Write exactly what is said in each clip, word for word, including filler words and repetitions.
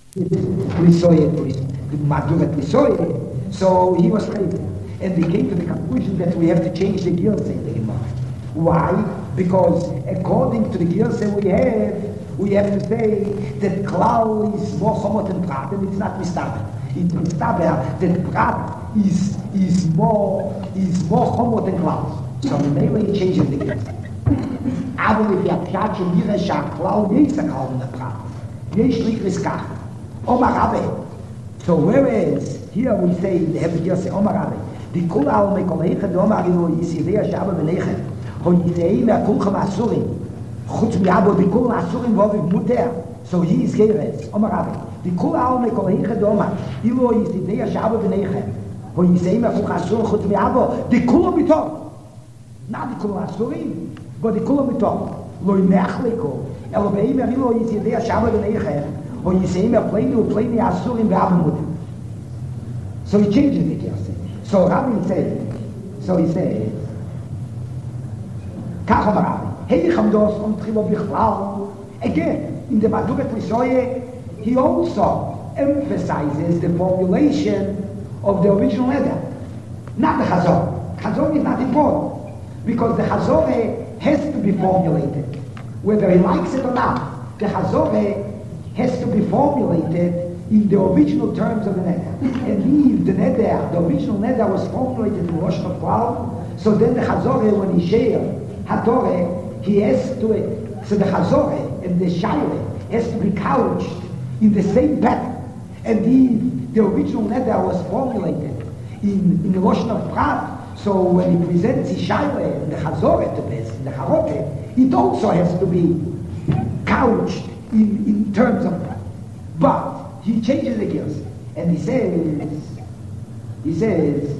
So he was crazy. And we came to the conclusion that we have to change the gears in the Gemara. Why? Because according to the gears that we have, we have to say that Klal is more chomot than Prat, and it's not mistaber. It's mistaber that Prat is is more is more chomot than Klal. So maybe it changes the gears. Aber if you have to mir shak Klal is a Klal in the Prat. Yesh likris kach. Omar Rabbe. So whereas here we say the have the gears say Omar Rabbe. Die Kula al mekolege do Marino is idea shabe benegen. Ho idee mer kul khamasurin. Khut mi abo di kul asurin wo vi muter. So he is geres. Omar Rabbe. Die Kula al mekolege do Mar. Ilo is idea shabe benegen. Ho idee mer kul khasur khut mi abo di kul mitor. Na di kul asurin, go di kul mitor. Lo inachliko. Elo bei mer ilo is idea shabe benegen. Ho idee mer pleini u pleini asurin be abo muter. So he changes the gears. So Rabbi said, so he said, Kach Amar Rabbi, Hey Chamdos from Tribo Bichlal. Again, in the Maduret Rishoye, he also emphasizes the formulation of the original letter, not the Chazor. Chazor is not important, because the Chazor has to be formulated. Whether he likes it or not, the Chazor has to be formulated in the original terms of the neder. And if the neder, the original neder was formulated in Rosh Hashanah, so then the Chazoreh, when he shared HaToreh, he has to, so the Chazoreh and the Shaireh has to be couched in the same pattern. And if the original neder was formulated in, in the Rosh Hashanah, so when he presents his Shaireh and the Chazoreh to this, in the Charoteh, it also has to be couched in, in terms of that. But he changes the gears, and he says, he says,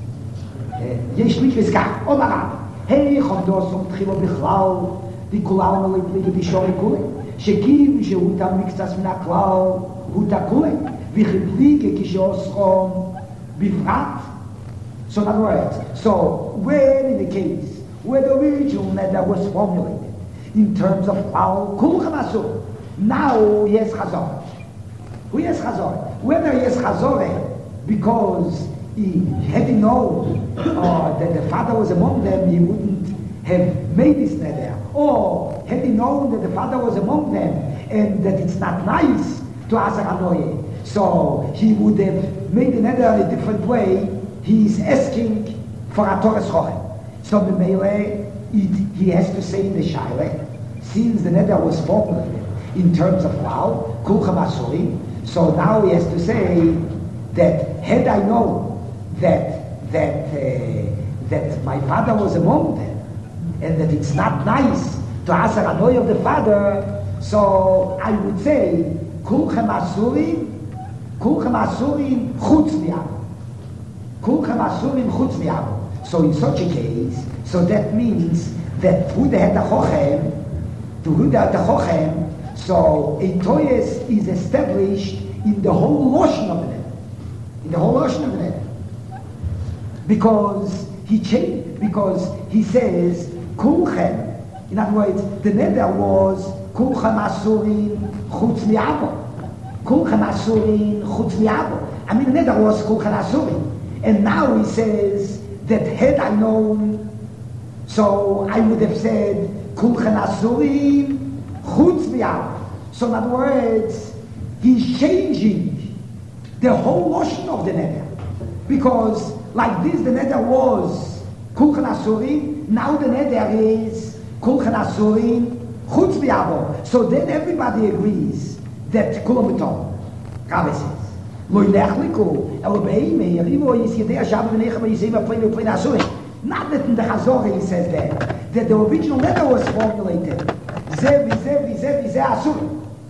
יש לי פסקה, אומר רב, היי חומדוס ומתחילו בכלל, די כולם מלפני בישורי כולי, שכים שהוא תמיקסס מן הכלל, הוא תקולי, וכפליגה כשעוסכם בפרט. So in other words, so when in the case, where the original neder was formulated, in terms of klal, kulchem asur, now he has chazor. Who has Chazor? Whether he has Chazor because he had known uh, that the father was among them, he wouldn't have made this neder. Or had he known that the father was among them and that it's not nice to ask Anoye, so he would have made the neder in a different way. He's asking for a Torah Schochem. So the Meile, he has to say in the Shaileh, since the neder was formulated in terms of Klal, Kulchem Asurim, so now he has to say that had I known that that uh, that my father was among them and that it's not nice to ask a Anoy of the father, so I would say Kulchem Asurim, Kulchem Asurim Chutz Mi'avu, Kulchem Asurim Chutz Mi'avu. So in such a case, so that means that who they had the Chochem, to who they had the Chochem. So a toyes is established in the whole lotion of the net, in the whole lotion of the net, because he changed, because he says kulchem. In other words, the neder was kulchem asurin chutz mi'abo, kulchem asurin chutz mi'abo. I mean, the neder was kulchem asurin, and now he says that had I known, so I would have said kulchem asurin chutz mi'abo. So in other words, he's changing the whole notion of the neder. Because like this, the neder was kulchem asurin, now the neder is kulchem asurin chutz mi'abo. So then everybody agrees that kulam mitom. Rabbi says, lo yilechliku, elo be'imei, rivo yisidei hashav v'nechem v'yisei v'pleinu v'pleinu asurin. Not that in the Chazor he says that, that the original neder was formulated. Zeh v'zeh v'zeh v'zeh asurin.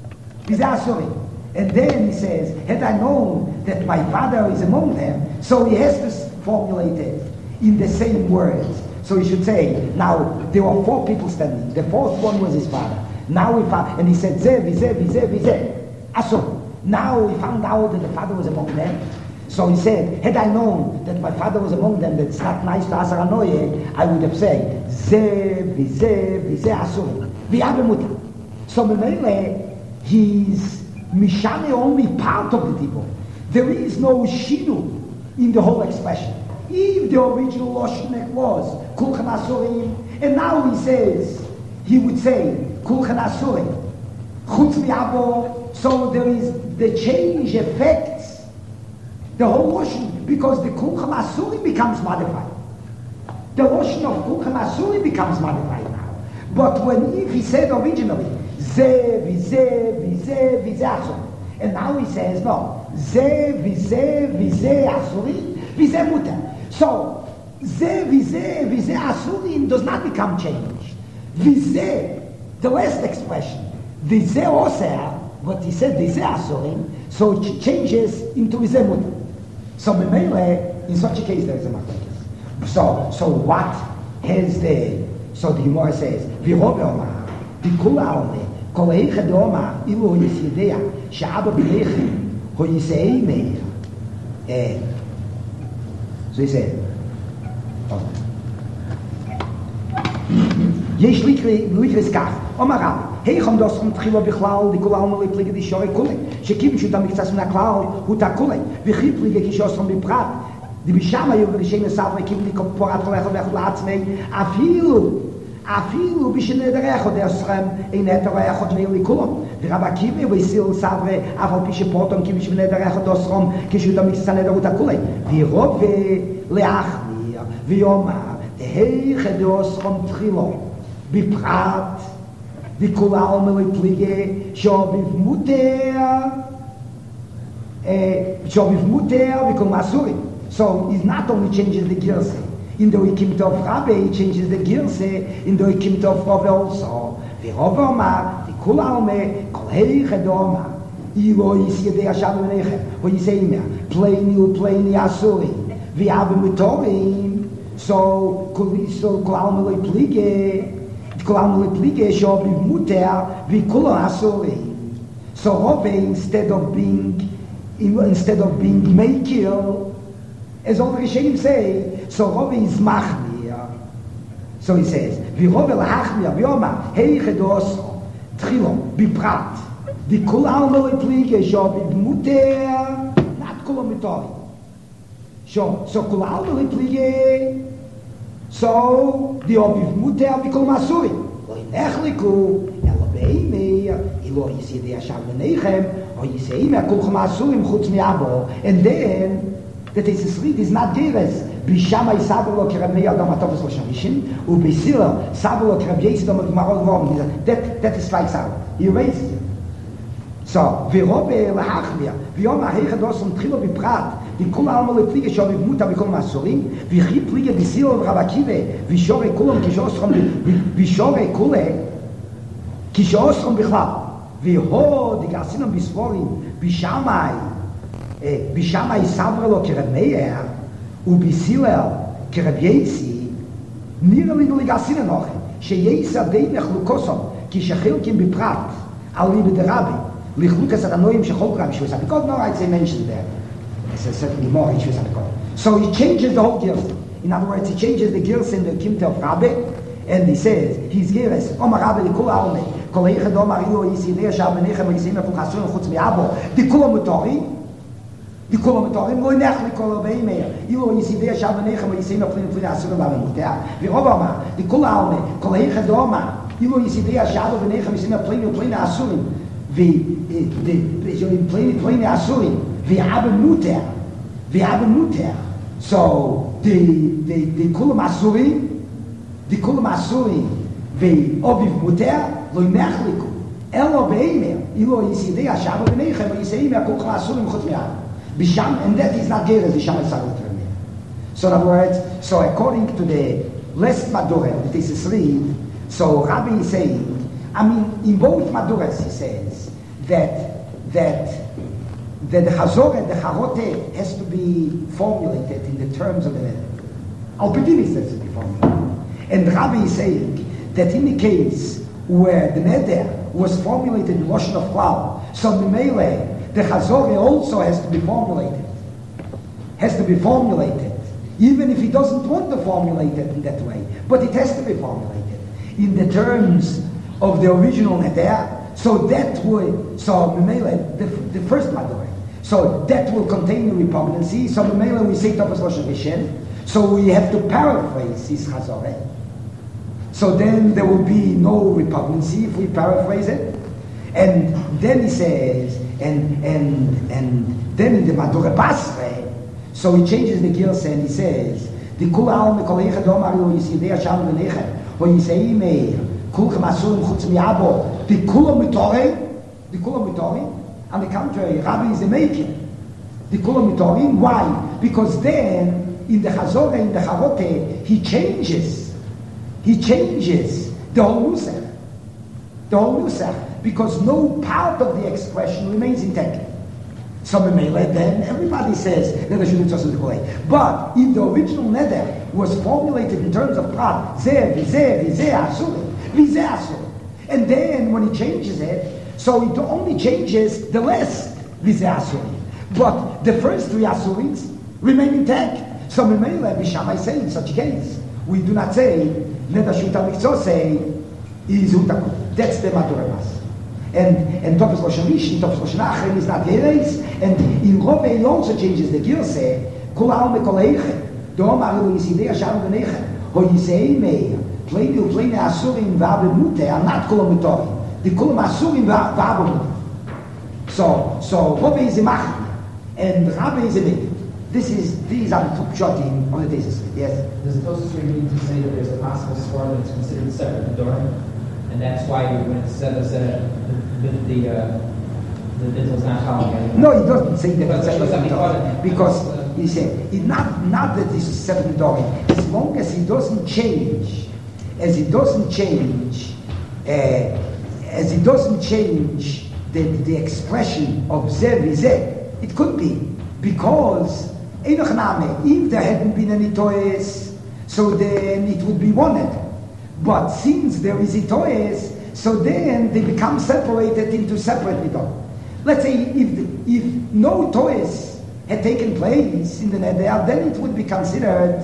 And then he says, had I known that my father is among them, so he has to formulate it in the same words. So he should say, now there were four people standing. The fourth one was his father. Now we found, and he said, Zeh, v'zeh, v'zeh, v'zeh. Asur. Now we found out that the father was among them. So he said, had I known that my father was among them, that it's not nice to ask Anoye, I would have said, Zeh, v'zeh, v'zeh, asur. V'yav muta. So Memele, he's Mishane only part of the Dibur. There is no shinu in the whole expression. If the original Lashon was Kulchan Asurim, and now he says, he would say Kulchan Asurim, Chutz Mi'abo, so there is the change affects the whole Lashon, because the Kulchan Asurim becomes modified. The Lashon of Kulchan Asurim becomes modified now. But when if he said originally, Ze, Vize, Vize, Vize Asurim, and now he says, no, Ze, Vize, Vize Asurim, Vize Muter. So, Ze, Vize, Vize Asurim does not become changed. Vize, the last expression, Vize Osea, what he said, Vize Asurim, so it changes into Vize Muter. So, Memele, in such a case, there is a machlekes. So, so what has the, so the Gemara says, Virove Omar, Bikula Ome, Kol Eichad Omar, Ilu Yisidea, Sha'aba B'Eichem, Ho Yisei Meir. Eh, so he said, יש לקרס כך, אומר רב, היכם דוסכם תחילו בכלל, דכול אלמה לפליגה דשורי כולי, שכיוון שאותה מקצת מן הכלל, הוא תקולי, וכי פליגה כשעושכם בפרט, דבשם היו ורשי מספרי, כיוון לקופורת הולכת ואיכות לעצמי, אפילו, אפילו בשנדרך עוד עשכם, אין נתר איכות ואילו לכולם. ורב עקיבא וסיל סברי, אף על פי שפורטום כיוון שבנדרך עוד עשכם, כשאותה מקצת נדר הוא תקולי, וירוב ולהחמיר, ויאמר, היכם דוסכם תחילו, בפרט, וכולה עומר לפליגה, שאוביב מותר, שאוביב מותר וכל מסורים. So, it not only changes the Girse. In the Ikim Tov Rabbe, it changes the Girse. In the Ikim Tov Rabbe also. ורוב אומר, וכולה עומר, כל היכד אומר, אילו יסיידי השם ונכם, או יסיימר, פלייני ופלייני אסורים, ואבא מותורים, so, so, כל עומר לפליגה, so Rove, instead of being instead of being Meikil, as all the Rishonim say, so Rove is Machmir. So he says, V'Rove l'Hachmir, V'Yoma, Heiche Doso, Tchilo, Biprat, V'Kul Alma L'Plige, Shobiv Muter, not Kul Mitori. So, so Kul Alma L'Plige, so the Obiv Muter V'Kul Masuri. Lo Nechliku, Elo Beimir, Ilo Yisidei Hashem V'Neichem, or Yiseimir Kul Masurim Chutz Mi'abo. And then, that is read is not Geres. Bishama Isabelo Kerabei Adam Atofes L'Shamishin, Ubisilo Sabelo Kerabei Yisdom V'Marol Vom. That that strikes out. He erased it. So, V'Robe L'Hachmir, V'Yoma Heichad Osam Tchilo V'Prat, וכל העלמה לפליגה שאוביב מותה בכל מעשורים, וכי פליגה בסילה ורב עקיבא, ושורי כולם כשעושרם, ושורי כולה, כשעושרם בכלל, והוד דגרסינם בספורים, בשמאי, בשמאי סברה לו כרב מאיר, ובסילה כרב יסי, נראה לנו לגרסינם נוחם, שיסר די מחלוקוסם, כשחילקים בפרט, על ליבי דרבי, לחלוקס התנועים שחול רבי שויסה, because no I'd say mentioned there. It's a certainly more issues at the call. So he changes the whole Girsa. In other words, he changes the Girsa in the Kimte of Rabbe, and he says, his Girs, Omar Rabbe, Likul Alme, Kol Eichad Omar Ilo, Yisidei Hashem V'Neichem, Yiseimir Kul Chasurim Chutz Mi'abo, Dikula Mutorim, Dikula Mutorim, Lo Nechli Kol Beimir, Ilo, Yisidei Hashem V'Neichem, Yiseimir Kul Chasurim V'Neichem, V'Rov Omar, Dikul Alme, Kol Eichad Omar, Ilo, Yisidei Hashem V'Neichem, Yiseimir Kul Chasurim V'Neichem, V'Abe Muter, V'Abe Muter. So the the the Kulam Asuri, the Kulam Asuri, V'Oviv Muter, Lo Nechliku, Elo Beimir, Ilo Yisidei Hashem V'Neichem, Yiseimir Kul Chasurim Chutz Mi'abo. Bisham, and that is not Geres, Bisham Esarot Remir. So in other words, so according to the last Madurah, that is a read, so Rabbi is saying, I mean, in both Madurahs he says that that that the Chazor and the Charote has to be formulated in the terms of the Neder. Al-Pidin says to be formulated. And Rabbi is saying that in the case where the Neder was formulated in Lashon of Klal, so Mimele, the Chazor also has to be formulated. Has to be formulated. Even if he doesn't want to formulate it in that way. But it has to be formulated in the terms of the original Neder. So that will, so Memele, the, the first Madore. So that will contain the repugnancy. So Memele, we say Topos Rosh Hashanah. So we have to paraphrase his Chazoreh. So then there will be no repugnancy if we paraphrase it. And then he says, and and and then in the Madore Basre, so he changes the Girsa and he says, the Kul Al Mekolecha Domar Lo Yisidei Hashem V'Necha Ho Yisei Meir Kulchem Asurim Chutz Mi'abo the Kula Mitorei the Kula Mitorei. On the contrary, Rabbi is a maker. The Kula Mitorei. Why? Because then in the Chazoreh, in the Charote, he changes. He changes the whole Nusach. The whole Nusach. Because no part of the expression remains intact. So then everybody says Neder shouldn't just the Kohen. But if the original Neder was formulated in terms of Prat, Zeh, Vizeh, Vizeh, Asurim, Vizeh, Asurim. And then when he changes it, so it only changes the last Vizeh, Asurim. But the first three Asurims remain intact. So Memele, Bishamai say in such case, we do not say Neder Shuta Mikzor say is Utaku. That's the Maturabas. And and Topos Rosh Hashanah, Topos Rosh Hashanah is not Yereis, and in Rove he also changes the Girse. Kol Al Mekoleich, Domar Lo Yisidei Hashem V'Necha Ho Yisei Meir Pleinu Pleinu Asurim V'Abemute are not Kulam Mitori. The Kulam Asurim V'Abemute. So so Rove is a Machli and Rabbi is a Meir. This is these are the two pshatim on the thesis. Yes. Does the Tosfos mean to say that there's a possible swarm that's considered separate Nedorim, and that's why when it says that the the uh, the Bittul is not following? No, he doesn't say that it's separate Nedorim Nedorim because he said it not not that this is separate Nedorim. As long as he doesn't change, as he doesn't change, uh, as he doesn't change the the expression of Zeh Vizeh, it could be because. If there hadn't been any toys, so then it would be wanted. But since there is a toys, so then they become separated into separate midot. Let's say if if no toys had taken place in the neder, then it would be considered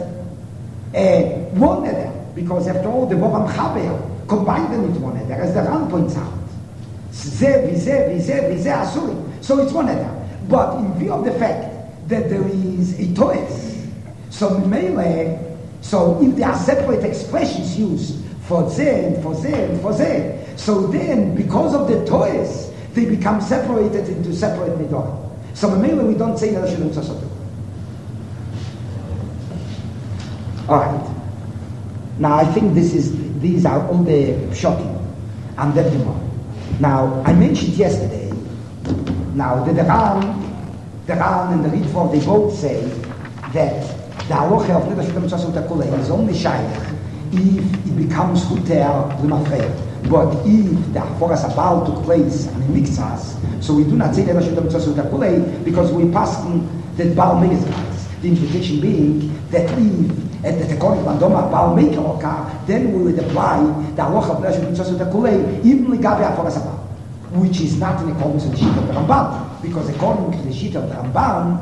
a one neder, because after all the Boram Chaber combined them into one neder, as the Ran points out. Zeh, vizeh, vizeh, vizeh, asuri. So it's one neder. But in view of the fact that there is a toes. So Mimele, so if there are separate expressions used for Zeh and for Zeh and for Zeh, so then because of the toes, they become separated into separate midot. So Mimele, we don't say that Hashem Tzasot. Alright. Now I think this is these are all the shocking and the more. Now I mentioned yesterday, now the Ran The Ran and the Ritva, they both say that the halacha of Neder Shuta Mitzvah Sota Kulei is only shaykh if it becomes Huter L'Mafreya. But if the Haforas Abal took place in Mixas, so we do not say Neder Shuta Mitzvah Sota Kulei because we pass on that Baal Meizvahs. The implication being that if at the Tekon Bandoma Baal Meizvah, then we would apply the halacha of Neder Shuta Mitzvah Sota Kulei even Ligabe Haforas Abal, which is not in accordance with the sheet of the Ramban. Because according to the sheet of the Ramban,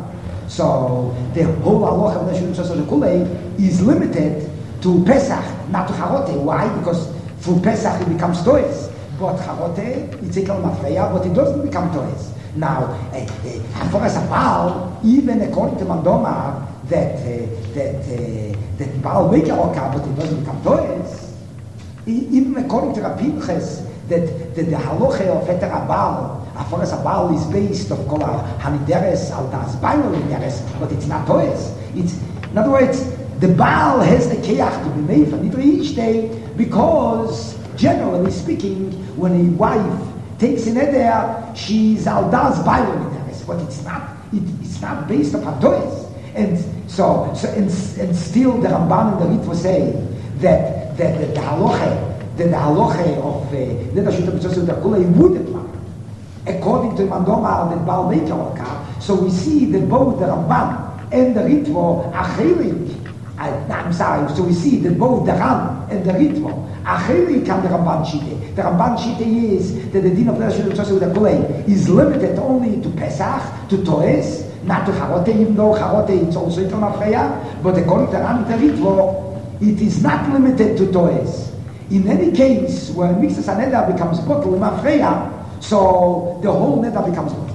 so the whole halacha of Neder Shuta Kulei is limited to Pesach, not to Charote. Why? Because through Pesach it becomes Toes. But Charote, it's a Kal Mafreya, but it doesn't become Toes. Now, Haforas Abal, even according to Mandoma, that uh, that uh, that Baal make a Roka, but it doesn't become Toes. Even according to Rapinches, that, that the halacha of Heter Abal, Haforas Abal is based of Kol Hanideres al Das Baal Hanideres, but it's not Toes. It's, in other words, the Baal has the Keach to be made for Nidre each day because, generally speaking, when a wife takes an Eder, she's al Das Baal Hanideres, but it's not. It, it's not based upon Toes. And so, so and, and still the Ramban and the Ritva say that that, that the halacha, that the halacha of Neder Shuta Mitzvah Sota Kulei would apply. According to Mandoma and Baal Meikar, so we see that both the Ramban and the Ritva are chelik. I'm sorry, so we see that both the Ram and the Ritva are chelik on the Ramban Shite. The Ramban Shite is that the din of Neder Shuta Mitzvah Sota Kulei is limited only to Pesach, to Toes, not to Charote, even though Charote is also Iton Afreya, but according to the Ram and the Ritva, it is not limited to Toes. In any case, where Mixas Aneda becomes bottle in Afreya, So the whole neder becomes multiplied.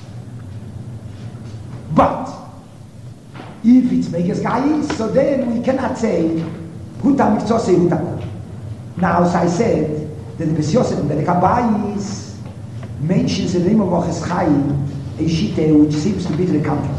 But if it's Megas Gais, so then we cannot say Huta Miktsose Huta. Now, as I said, that the Bes Yosef and the Kabbayis mentions the name of Roches Chaim, a shite which seems to be the country.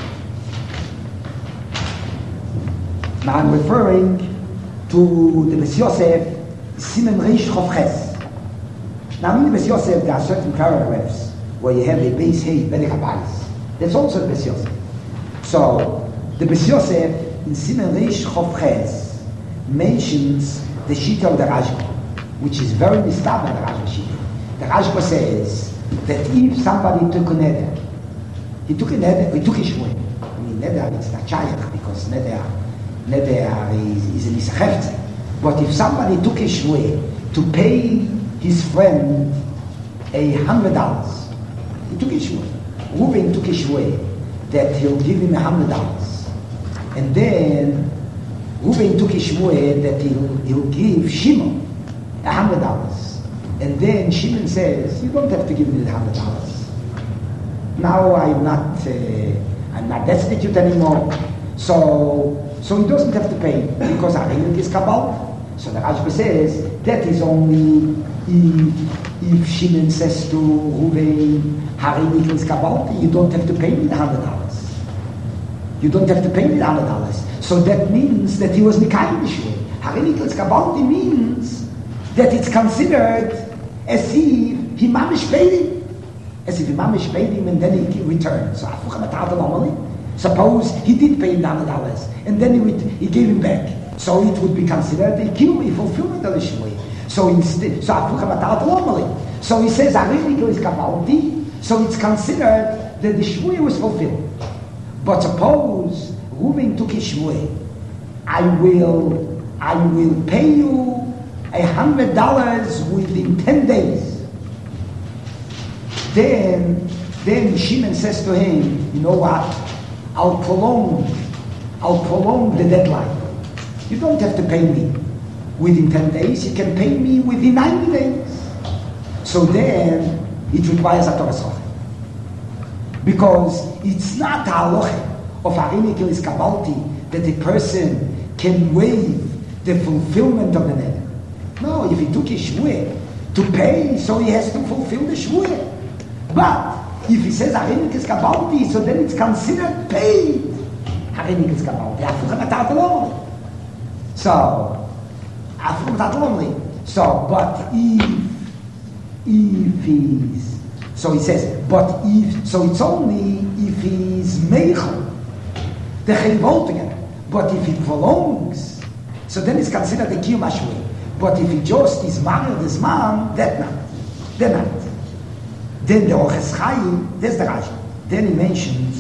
Now I'm referring to the Bes Yosef, Simen Reish Chof Ches. Now in the Bes Yosef there are certain paragraphs where you have a base hey, Bedek HaBayis. That's also the Bes Yosef. So the Bes Yosef in Simen Reish Chof Ches mentions the Shita of the Rashba, which is very mistaken the Rashba Shita. The Rashba says that if somebody took a neder, he took a neder, he took a shmui. I mean, neder it's not chayach because neder, neder is, is a nisachefze. But if somebody took a shmui to pay his friend a hundred dollars, he took a shmui. Reuven took a shmui that he'll give him a hundred dollars, and then Reuven took a shmui that he'll, he'll give Shimon a hundred dollars. And then Shimon says, you don't have to give me the hundred dollars. Now I'm not, uh, I'm not destitute anymore. So, so he doesn't have to pay because Harilik is Kabbalah. So the Rashba says that is only if, if Shimon says to Reuven, Harilik is Kabbalah, you don't have to pay me the hundred dollars. You don't have to pay me the hundred dollars. So that means that he was Mikayim B'Shvei. Harilik is Kabbalah means that it's considered as if he mamish paid him, as if he mamish paid him and then he returned. So suppose he did pay him one hundred dollars and then he, ret- he gave him back. So it would be considered a kill, a fulfillment of the shmui. So instead, so so he says Harilik is kabalti. So it's considered that the shmui was fulfilled. But suppose Reuven took his shmui, I will, I will pay you a hundred dollars within ten days. Then, then Shimon says to him, you know what? I'll prolong, I'll prolong the deadline. You don't have to pay me within ten days. You can pay me within ninety days. So then it requires a Torah Soche. Because it's not a halacha of Harilik is Kabalti that a person can waive the fulfillment of the neder. No, if he took his shvuah to pay, so he has to fulfill the shvuah. But if he says Harilik is Kabalti, so then it's considered paid. Harilik is Kabalti. So, so, but if, if he's, so he says, but if, so it's only if he's meichel, the chayvol together. But if he prolongs, so then it's considered the kiyum hashvuah. But if he just is married this man, that not, then not. Then the Roches Chaim, there's the Rashi. Then he mentions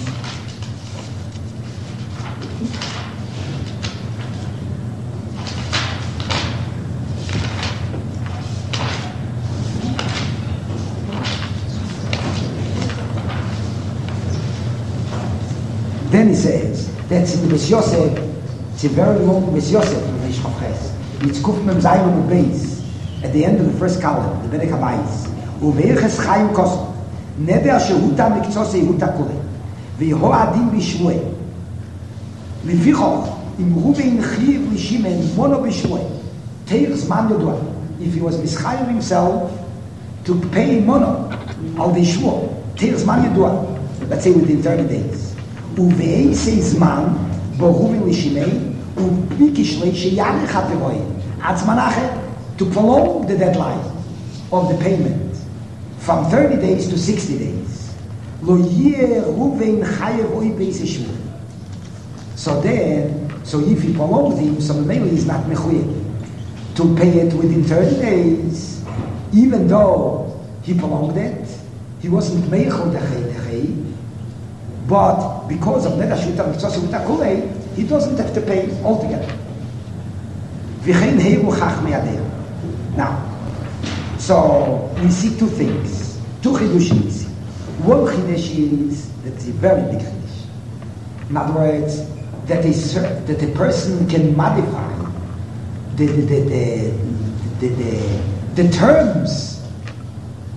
then he says that's in the Bes Yosef. It's a very long Bes Yosef in the Reish Ches. It's Kuf Mem Zayin on the base at the end of the first column, the Bedek HaBayis. Uveirches Chaim Kosom Neder Shehuta Miktsose Yehuta Kule V'Yeho Adim B'Shvuah Lefichoch Im Reuven Chiv L'Shimon Mono B'Shvuah Teir Zman Yodua. If he was Mischayim himself to pay Mono Al B'Shvuah Teir Zman Yodua, let's say within thirty days. Uveirse Zman Bo Reuven L'Shimon Ubikishlei Sheyarech HaTeroim Ad Zman Acher, to prolong the deadline of the payment from thirty days to sixty days. Lo yeh Reuven chayev oy beis shvuah. So then, so if he prolongs him, so maybe he's not mechuyev to pay it within thirty days, even though he prolonged it, he wasn't meichel the chay, but because of neder shuta mitzvah shuta kulei, he doesn't have to pay altogether. V'chein heiru chach me'adeh. Now, so we see two things, two chidushim. One chidush is that it's a very big chidush. In other words, that is that a person can modify the the the the, the, the, the terms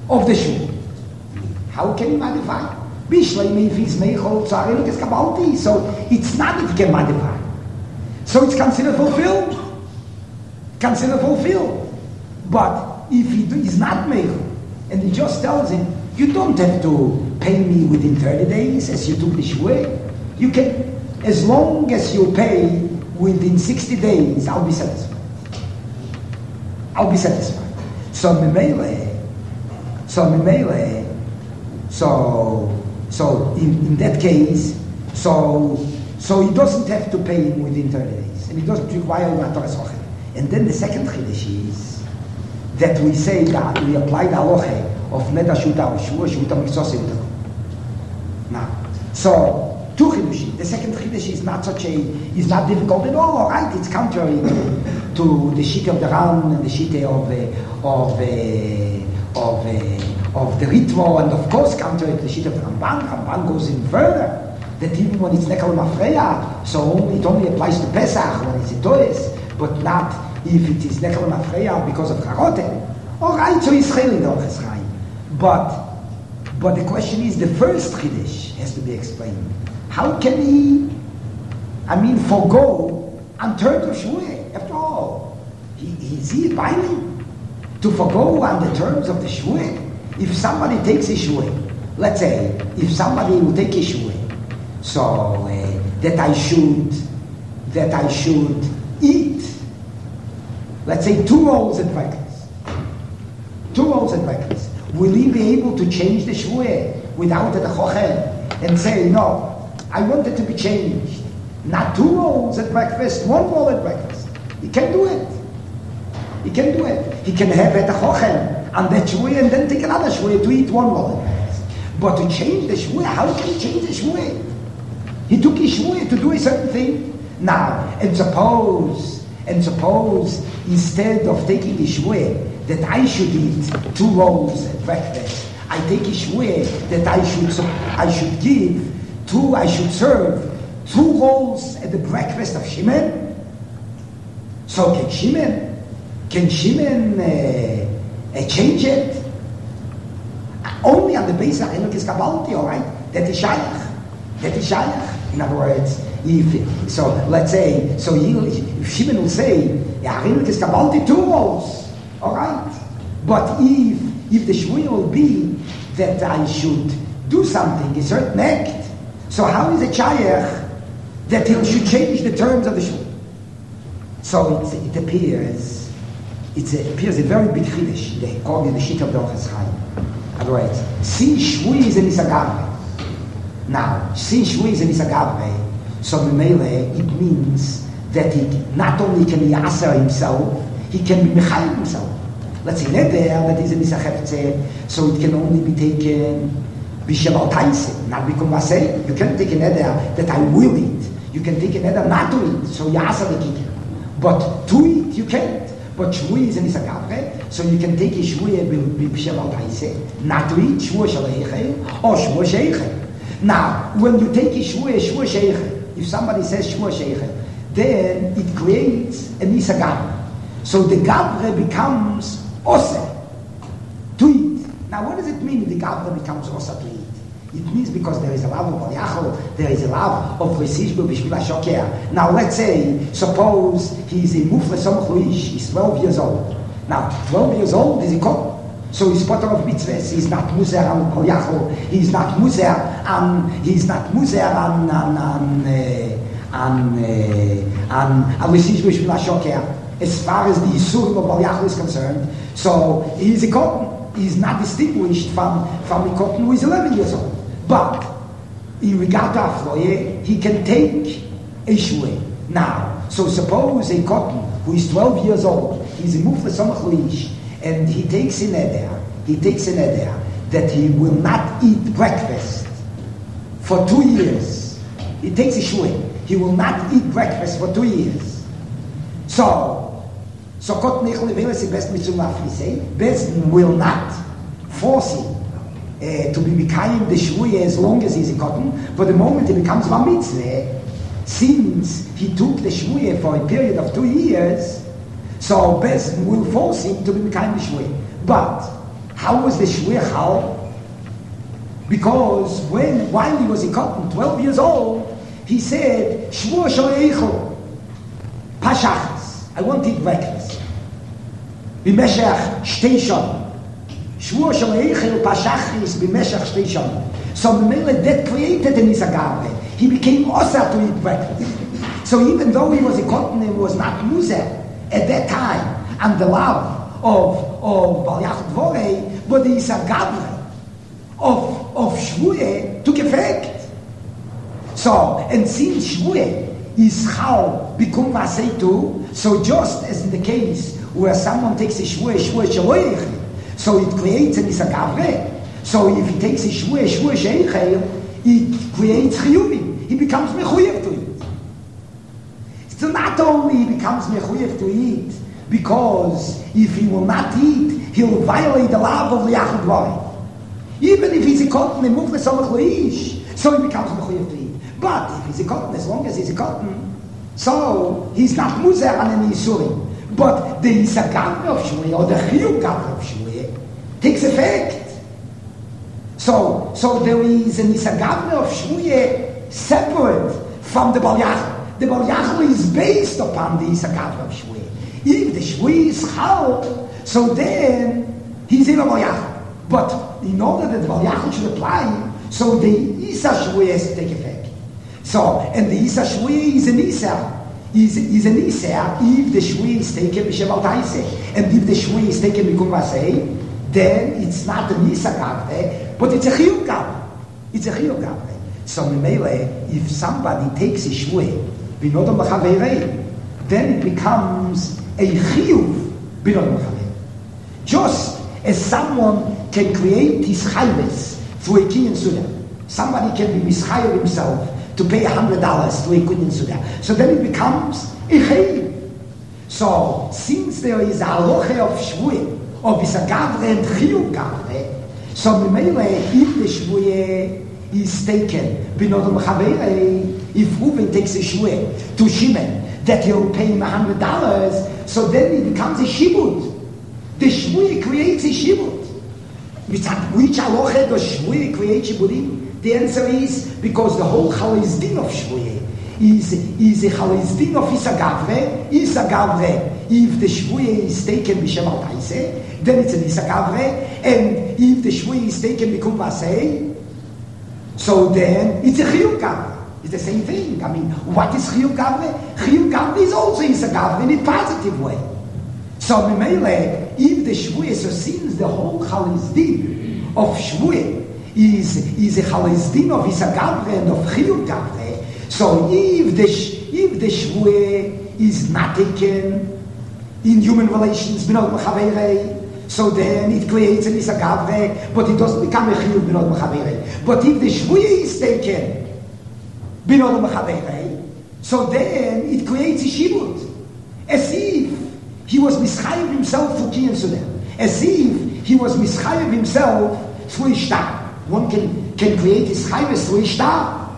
of the shul. How can he modify? Bishlei if he's meichol tzarei is kabalti, so it's not that he can modify. So it's considered fulfilled. Considered fulfilled. But if he do, he's not meichol, and he just tells him, you don't have to pay me within thirty days as you took the shvua. You can, as long as you pay within sixty days, I'll be satisfied. I'll be satisfied. So Memele, so Memele, so so in, in that case, so so he doesn't have to pay him within thirty days, and he doesn't require Matoras Hoche. And then the second chiddush is that we say that we apply the halacha of Neder Shuta or Shua Shuta Mitzvah. Now, so two chiddushim. The second chiddush is not such a is not difficult at all. Right? It's contrary to, to the shita of the Ram and the shita of uh, of uh, of uh, of the Ritva, and of course contrary to the shita of the Ramban. Ramban goes in further that even when it's Nekal Mafreya, so only, it only applies to Pesach when it's a Toes, but not if it is Nekal Mafreya because of Charote. All right, so it's Chayli Dorches Chaim. But but the question is, the first chiddush has to be explained. How can he, I mean, forego on terms of shvua? After all, he, is he binding to forego on the terms of the shvua? If somebody takes a shvua, let's say, if somebody will take a shvua, so uh, that I should, that I should eat, let's say, two rolls at breakfast, two rolls at breakfast. Will he be able to change the shvua without the chochem and say, no, I want it to be changed. Not two rolls at breakfast, one roll at breakfast. He can do it. He can do it. He can have it a chochem on that shvua and then take another shvua to eat one roll at breakfast. But to change the shvua, how can he change the shvua? He took his shvua to do a certain thing. Now, and suppose, and suppose instead of taking the shvua, that I should eat two rolls at breakfast, I take a shvua that I should I should give two, I should serve two rolls at the breakfast of Shimon. So can Shimon, can Shimon uh, uh, change it? Only on the basis of Enokis Kabbalti, all right? That is Shaykh. That is Shaykh. In other words, if, so let's say, so he, if Shimon will say, yeah, Enokis Kabbalti, two rolls. All right, but if if the shvua will be that I should do something, a certain act, so how is a chayach that he should change the terms of the shvua? So it, it appears, it's a, it appears a very big chiddush. They call it the shit of the Orchis Chaim. Otherwise, since shvua is a nisagavre, now since shvua is a nisagavre, so memele it means that he not only can he aser himself, he can be mechayim himself. Let's say neder that is a nisachefze, so it can only be taken b'sheval taise, not become masay. You can't take a neder that I will eat. You can take a neder not to eat, so yasa the kikir. But to eat you can't. But shvua is a nisagavre, so you can take a shvua b'sheval taise, not to eat shvua shaleiche or shvua sheiche. Now, when you take a shvua shvua sheiche, if somebody says shvua sheiche, then it creates a nisagavre. So the Gavre becomes Oseh to eat. Now what does it mean the Gavre becomes Oseh to eat? It means because there is a love of Valiachol, there is a love of Resishbu Bishvil HaShoker. Now let's say, suppose he is a Mufle Somach Luish, he's twelve years old. Now twelve years old is a Kohen. So he's potter of mitzvahs, he's not Muzer on Valiachol, he's not Muzer on, he's not Muzer on, on, on, uh, on, uh, on, on Resishbu Bishvil HaShoker. As far as the Yisurim of Valiachol is concerned, so he is a Kohen. He is not distinguished from, from a Kohen who is eleven years old. But in regard to Afroye, he can take a shvua. Now, so suppose a Kohen who is twelve years old, he's a Mufle Somach Lish, and he takes an eder, he takes an eder that he will not eat breakfast for two years. He takes a shvua. He will not eat breakfast for two years. So, So Kot Nechel Leveles is best mitzvah afrisei. Best will not force him uh, to be becoming the shvua as long as he's a cotton. But the moment he becomes one mitzvah, since he took the shvua for a period of two years, so best will force him to be becoming the shvua. But How was the shvuah chal? Because when, while he was in cotton, twelve years old, he said, Shvuah shel eichel, pashachas, I want to eat breakfast. B'meshach shtei shon. Shvuah shel eichel, pashachas, b'meshach shtei shon. So the Mele that created in his agave. He became osar to eat breakfast. So even though he was a cotton and was not muzer at that time, and the love of, of Bal Yachad Dvorei, but the agave of, of Shvuah took effect. So, and since Shvuah is how become Vasei too, so just as in the case where someone takes a Shvuah, Shvuah Shaloich, so it creates an Isagavre. So if he takes a Shvuah, Shvuah Sheichel, it creates Chiyuvim. He becomes Mechuyev to eat. So not only he becomes Mechuyev to eat, because if he will not eat, he will violate the law of Yachad Dvorei. Even if he's a cotton and move leish, so he becomes mechuyev to eat. But if he's a cotton, as long as he's a cotton, so he's not muzer on any isurim. But the isagavre of shvuah or the chiyuv gavre of shvuah takes effect. So, so there is an isagavre of shvuah separate from the Bal Yachal. The Bal Yachal is based upon the isagavre of shvuah. If the shvuah is chal, so then he's in a Bal Yachal. But in order that the Bal Yachal should apply, so the Isa Shvuah has to take effect. So, and the Isa Shvuah is an Isa. Is, is an Isa if the Shvuah is taken b'Sheval Taiseh. And if the Shvuah is taken b'Kum Vasei, then it's not an Isa Gavre, but it's a Chiyuv Gavre. It's a Chiyuv Gavre. So, Memele, if somebody takes a Shvuah, b'Nodam B'Chaveirei, then it becomes a Chiyuv b'Nodam B'Chaveirei. Just as someone can create his chayves through a kinyan suda. Somebody can be mischayev himself to pay a hundred dollars to a kinyan suda. So then it becomes a chayv. So since there is a halacha of shvuah, of isagavre and chiyuv gavre, so memele if the shvuah is taken, b'nodam chaveirei, if Reuven takes a shvuah to Shimon that he'll pay him a hundred dollars, so then it becomes a shibud. The shvuah creates a shibud. Which halacha does shvuah create shibudim? The answer is because the whole chalizdin of shvuah is is a chalizdin of isagavre. Isagavre, if the shvuah is taken b'shemal taiseh, then it's an isagavre, and if the shvuah is taken b'kum vasei, so then it's a chiyuv gavre. It's the same thing. I mean, what is chiyuv gavre? Chiyuv gavre is also isagavre in a positive way. So, Memele, if the shvuah, so since the whole chalizdin of shvuah is, is a chalizdin of isagavre and of chiyuv gavre, so if the, if the shvuah is not taken in human relations, b'nod m'chaveirei, so then it creates an isagavre, but it doesn't become a chiyuv b'nod m'chaveirei. But if the shvuah is taken b'nod m'chaveirei, so then it creates a shibud. As if he was mischayev himself for kinyan suda. As if he was mischayev himself through ishtar. One can, can create his chayves through ishtar.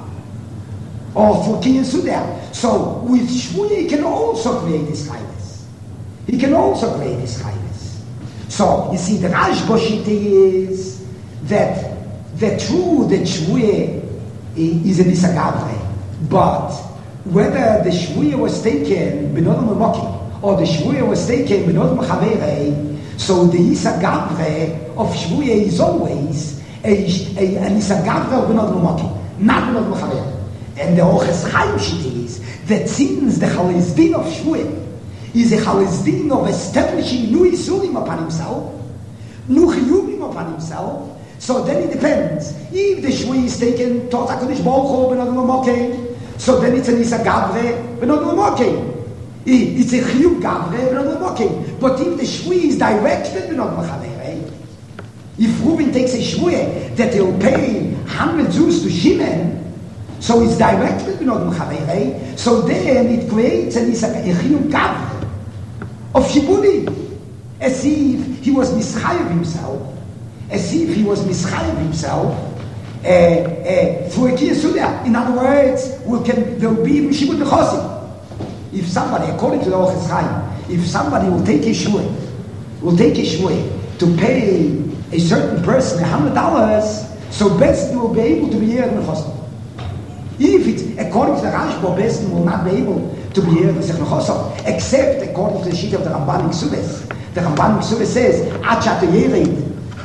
Or for kinyan suda. So with shvuah he can also create his chayves. He can also create his chayves. So you see the Rashba is that the true that shvuah is an isagavre. But whether the shvuah was taken b'nodam u'mokim, or the shvuah was taken b'nodam chaveirei, so the isagavre of shvuah is always a, a, an isagavre of b'nodam u'mokim, not b'nodam chaveirei. And the Orches Chaim shit is that since the chalizdin of shvuah is a chalizdin of establishing new isurim upon himself, new chiyuvim upon himself, so then it depends. If the shvuah is taken towards HaKadosh Baruch Hu b'nodam u'mokim, so then it's an isagavre b'nodam u'mokim. It's a chiyuv gavre b'nodam u'mokim. But if the shvuah is directed b'nodam chaveirei, if Reuven takes a shvuah that he'll pay hundred zuz to Shimon, so it's directed b'nodam chaveirei, so then it creates an chiyuv gavre of shibudi, as if he was mischayev himself, as if he was mischayev himself uh, uh, through a kinyan suda. In other words, we can there will be shibud nechosim. If somebody, according to the Orches Chaim, if somebody will take a shvuah, will take a shvuah to pay a certain person a hundred dollars, so Besdin will be able to be here in the Chosam. If it's according to the Rashba, Besdin will not be able to be here in the Chosam, except according to the sheet of the Ramban Ksubes. The Ramban Ksubes says, Achat Yerid,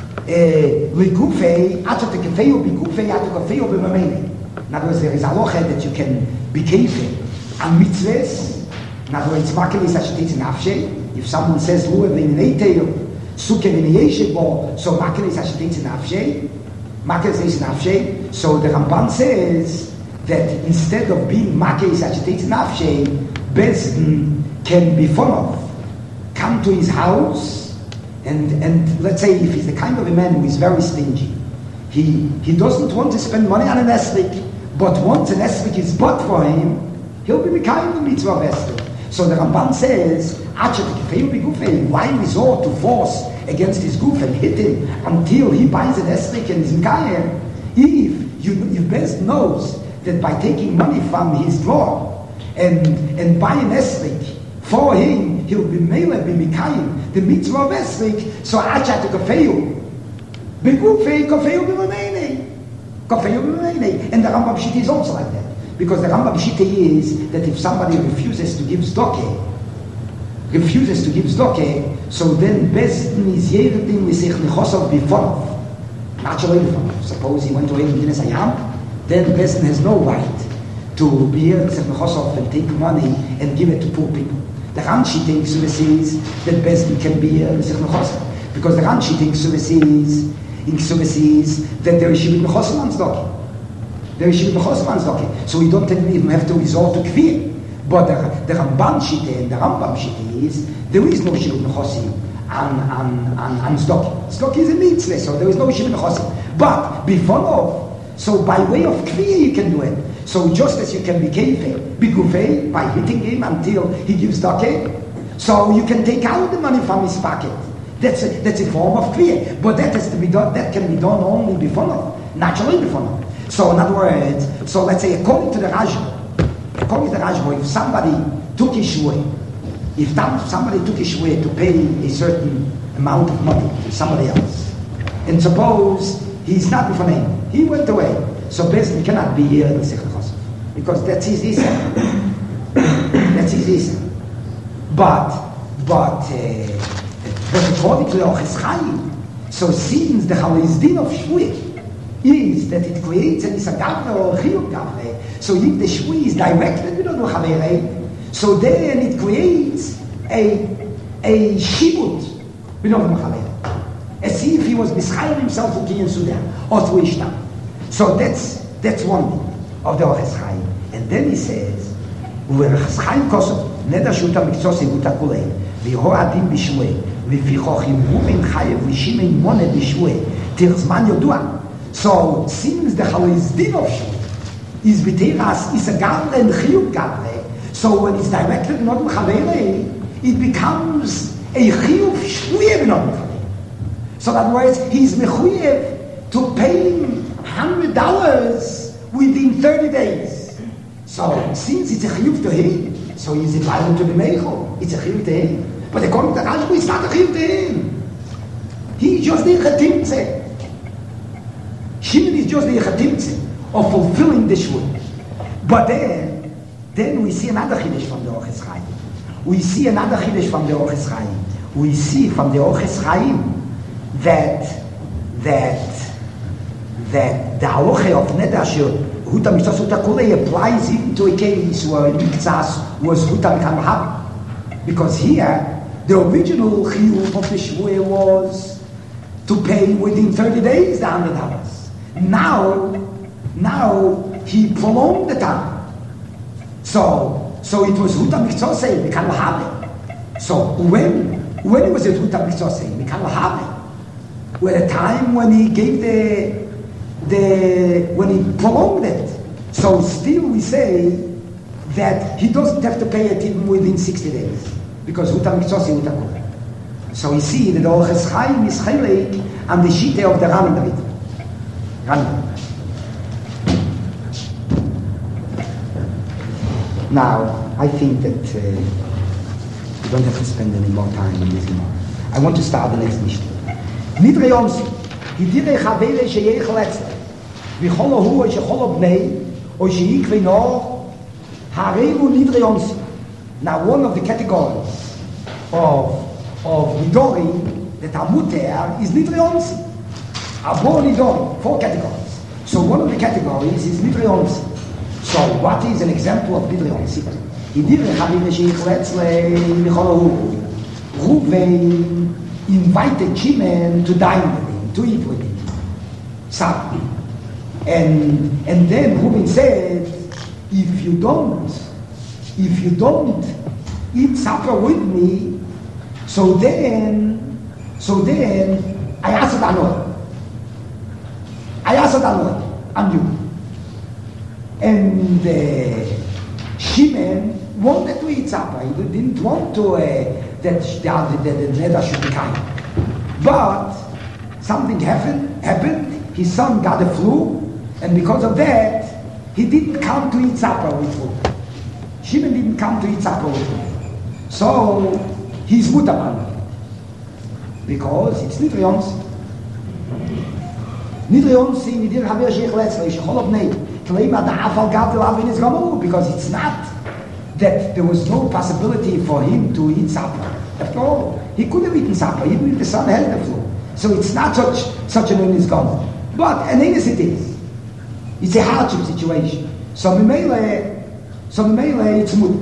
Ligufei, Achat Kefeu, Bigufei, Achat Kefeu, Bimamene. In other words, there is a locha that you can be kefei and mitzvahs. In other words, makel is ashetetz nafshe. If someone says luev in an eiteil, suke in a yeshebo, so makel is ashetetz nafshe. Makel is nafshe. So the Ramban says that instead of being makel is ashetetz nafshe, Besdin can be followed, come to his house, and and let's say if he's the kind of a man who is very stingy, he he doesn't want to spend money on an esrik. But once an esrik is bought for him, he'll be kind of mitzvah of esrik. So the Ramban says, why resort to force against his goof and hit him until he buys an esrik and is mekayem? If you, you best knows that by taking money from his drawer and and buy an esrik for him, he'll be mele be mekayem the mitzvah of esrik. So achat kafeu, begufei kafeu b'manei. And the Rambam Shita is also like that. Because the Rambam Shita is that if somebody refuses to give tzedakah, refuses to give tzedakah, so then Besdin is yerdin with sich nechosav b'fonov. Not shalei b'fonov. Suppose he went to Elim Dinas Hayam, then Besdin has no right to be here with sich nechosav and take money and give it to poor people. The Ranshi thinks so this is that Besdin can be here with sich nechosav. Because the Ranshi thinks so this is in Ksubes that there is Shivit Mechosim on Zdoki. There is Shivit Mechosim on Zdoki. So we don't even have to resort to Kvir. But the, the Ramban Shite and the Rambam Shite is, there is no Shivit Mechosim on, on, on, on Zdoki. Zdoki is a mitzvah, so there is no Shivit Mechosim. But before of, so by way of Kvir you can do it. So just as you can be Kefei, be Gufei, by hitting him until he gives Zdoki, so you can take out the money from his pocket. That's a, that's a form of kriya, but that has to be done. That can be done only before, naturally before. So in other words, so let's say according to the Rashba, according to the Rashba, if somebody took his shvui, if somebody took his shvui to pay a certain amount of money to somebody else, and suppose he's not before him, he went away, so basically cannot be here in the Sechel Chosef because that's his isa. That's his isa. But but. Uh, But according to the Orches Chaim, so since the Chalizdin of Shvui is that it creates an Isagavre or Chiyuv Gavre, so if the Shvui is directed with the Chavere, so then it creates a a Shibut with the Chavere, as if he was Mischayim himself to Kiyan Sudan or to Ishtam. So that's that's one thing of the Orches Chaim. And then he says, Orches Chaim Kosov Neder Shuta Mikzos Yevuta Kulei V'Ho Adim B'Shvui. So since the Chalizdin of Shvui is B'teras is a Gavre and Chiyuv Gavre, so when it's directed not Chavere, it becomes a Chiyuv Shvui not Chavere. So in other words, he's mechuyev to pay him hundred dollars within thirty days. So since it's a Chiyuv to him, so he's entitled to the Meichel. It's a Chiyuv to him. But according to Rashba, it's not a chiyuv to him. He just the chatimtze. Shimon is just the chatimtze of fulfilling the shvui. But then, then we see another chiddush from the Orches Chaim. We see another chiddush from the Orches Chaim. We see from the Orches Chaim that that that the halacha of neder shel huta mitzvos huta kulei applies even to a case where mikzas was huta mikam habi. Because here, the original chiyuv of the shvui was to pay within thirty days the hundred dollars. Now, now he prolonged the time. So, so it was huta mikzosei mikam lahabe. So when when it was it huta mikzosei mikam lahabe, well, the time when he gave the the when he prolonged it. So still we say that he doesn't have to pay it even within sixty days. Because Huta Mikzos is Huta Kula. So we see that the Orches Chaim is Chelek and the Shite of the Rambam David. Rambam. Now, I think that uh, we don't have to spend any more time in this Gemara. I want to start the next Mishnah. Nidre Yomsi. ידירי חברי שיכל אצלם, וכל הוא או שכל בני, או שיקווי נור, הרי הוא נדרי אונסי. Now one of the categories of, of Nidori, the Talmuter, is Nidri Onsi. Abo Nidori, four categories. So one of the categories is Nidri Onsi. So what is an example of Nidri Onsi? Yidire Chavile Sheich Letzle Micholohu. Ruven invited Shimon to dine with him, to eat with him. Sabbath. And, and then Ruven said, if you don't, if you don't eat supper with me, so then, so then, I ask it another. I ask it another. I'm you. And uh, Shimon wanted to eat supper. He didn't want to, uh, that the, the, the nether should be kind. But something happened, happened, his son got a flu, and because of that, he didn't come to eat supper with food. Shimon didn't come to eat supper with food. So, he's mutaman. Because it's Nidri Onsi. Nidri Onsi, Nidir Haver Sheich Letzle, Shechol of Nei, Kleima Da'afal Gadil Avin is Gamu, because it's not that there was no possibility for him to eat supper. After all, he could have eaten supper, even if the son had the flu. So it's not such such an illness gone. But an illness it is. It's a hardship situation. So Mimele, so Mimele, it's mood.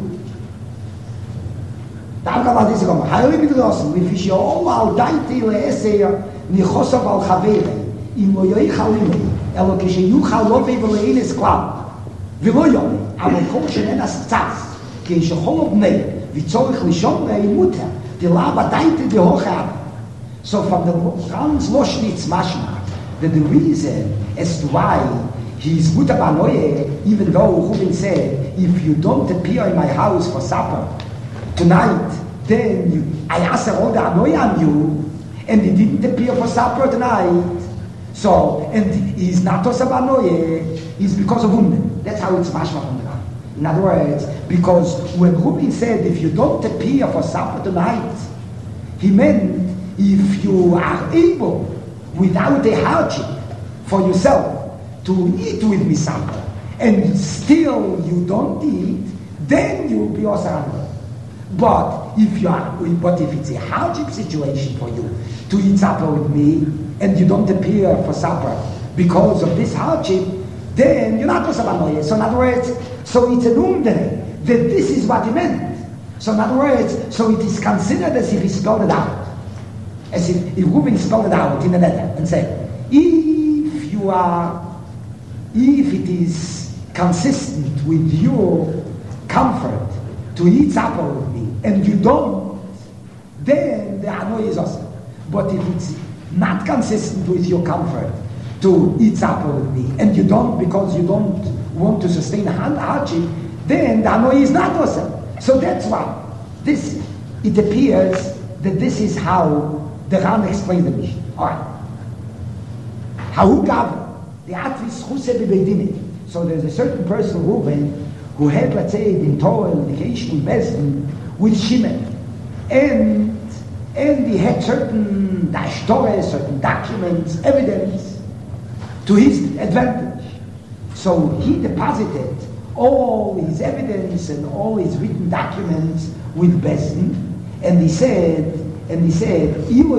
Dankala this gone. Hayli Midrosim, we fish all al daiti le'eseya, nichosav al chavere, im lo yoy chalime, elo kishe yuchal lo vevele ilis klam. V'lo yoy, aber kol shenen as tzaz, ki shechol obnei, v'tzorich lishon le'i muter, di lava daiti di hochab. So from the Franz Loschnitz mashma, that the reason as to why he's mutabanoye, even though Reuben said, if you don't appear in my house for supper tonight, then you, I ask all the anoye on you, and he didn't appear for supper tonight. So, and he's not tosabanoye, he's because of women. That's how it's mashma from the Ran. In other words, because when Reuben said, if you don't appear for supper tonight, he meant if you are able, without a hardship for yourself, to eat with me supper, and still you don't eat, then you will be osar. But if you are, but if it's a hardship situation for you to eat supper with me, and you don't appear for supper because of this hardship, then you're not osar. So in other words, so it's an umdere that this is what he meant. So in other words, so it is considered as if he spelled it out. As if, if Reuben spelled it out in the letter and said, if you are, if it is consistent with your comfort to eat supper with me, and you don't, then the anoy is awesome. But if it's not consistent with your comfort to eat supper with me, and you don't because you don't want to sustain hardship, then the anoy is not awesome. So that's why this, it appears that this is how the Ran explained the Mishnah. All right. How gav the atvis chuse bebeidine. So there's a certain person, Reuven, who had, let's say, in Torah, indication, Bezdin, with Shimon, and and he had certain dashtores, certain documents, evidence to his advantage. So he deposited all his evidence and all his written documents with Bezdin, and he said. And he said,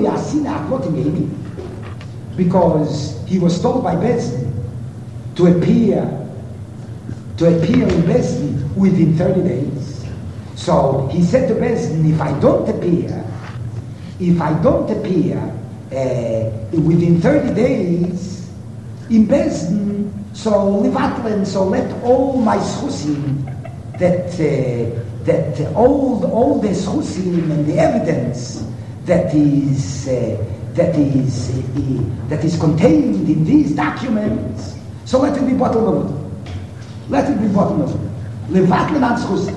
because he was told by Bezdin to appear, to appear in Bezdin within thirty days. So he said to Bezdin, if I don't appear, if I don't appear uh, within thirty days in Bezdin, so Levatlen, so let all my schusim, that uh, that uh, all all the schusim and the evidence that is uh, that is uh, that is contained in these documents, so let it be bottled over. Let it be bottled over. Levatlen anschus.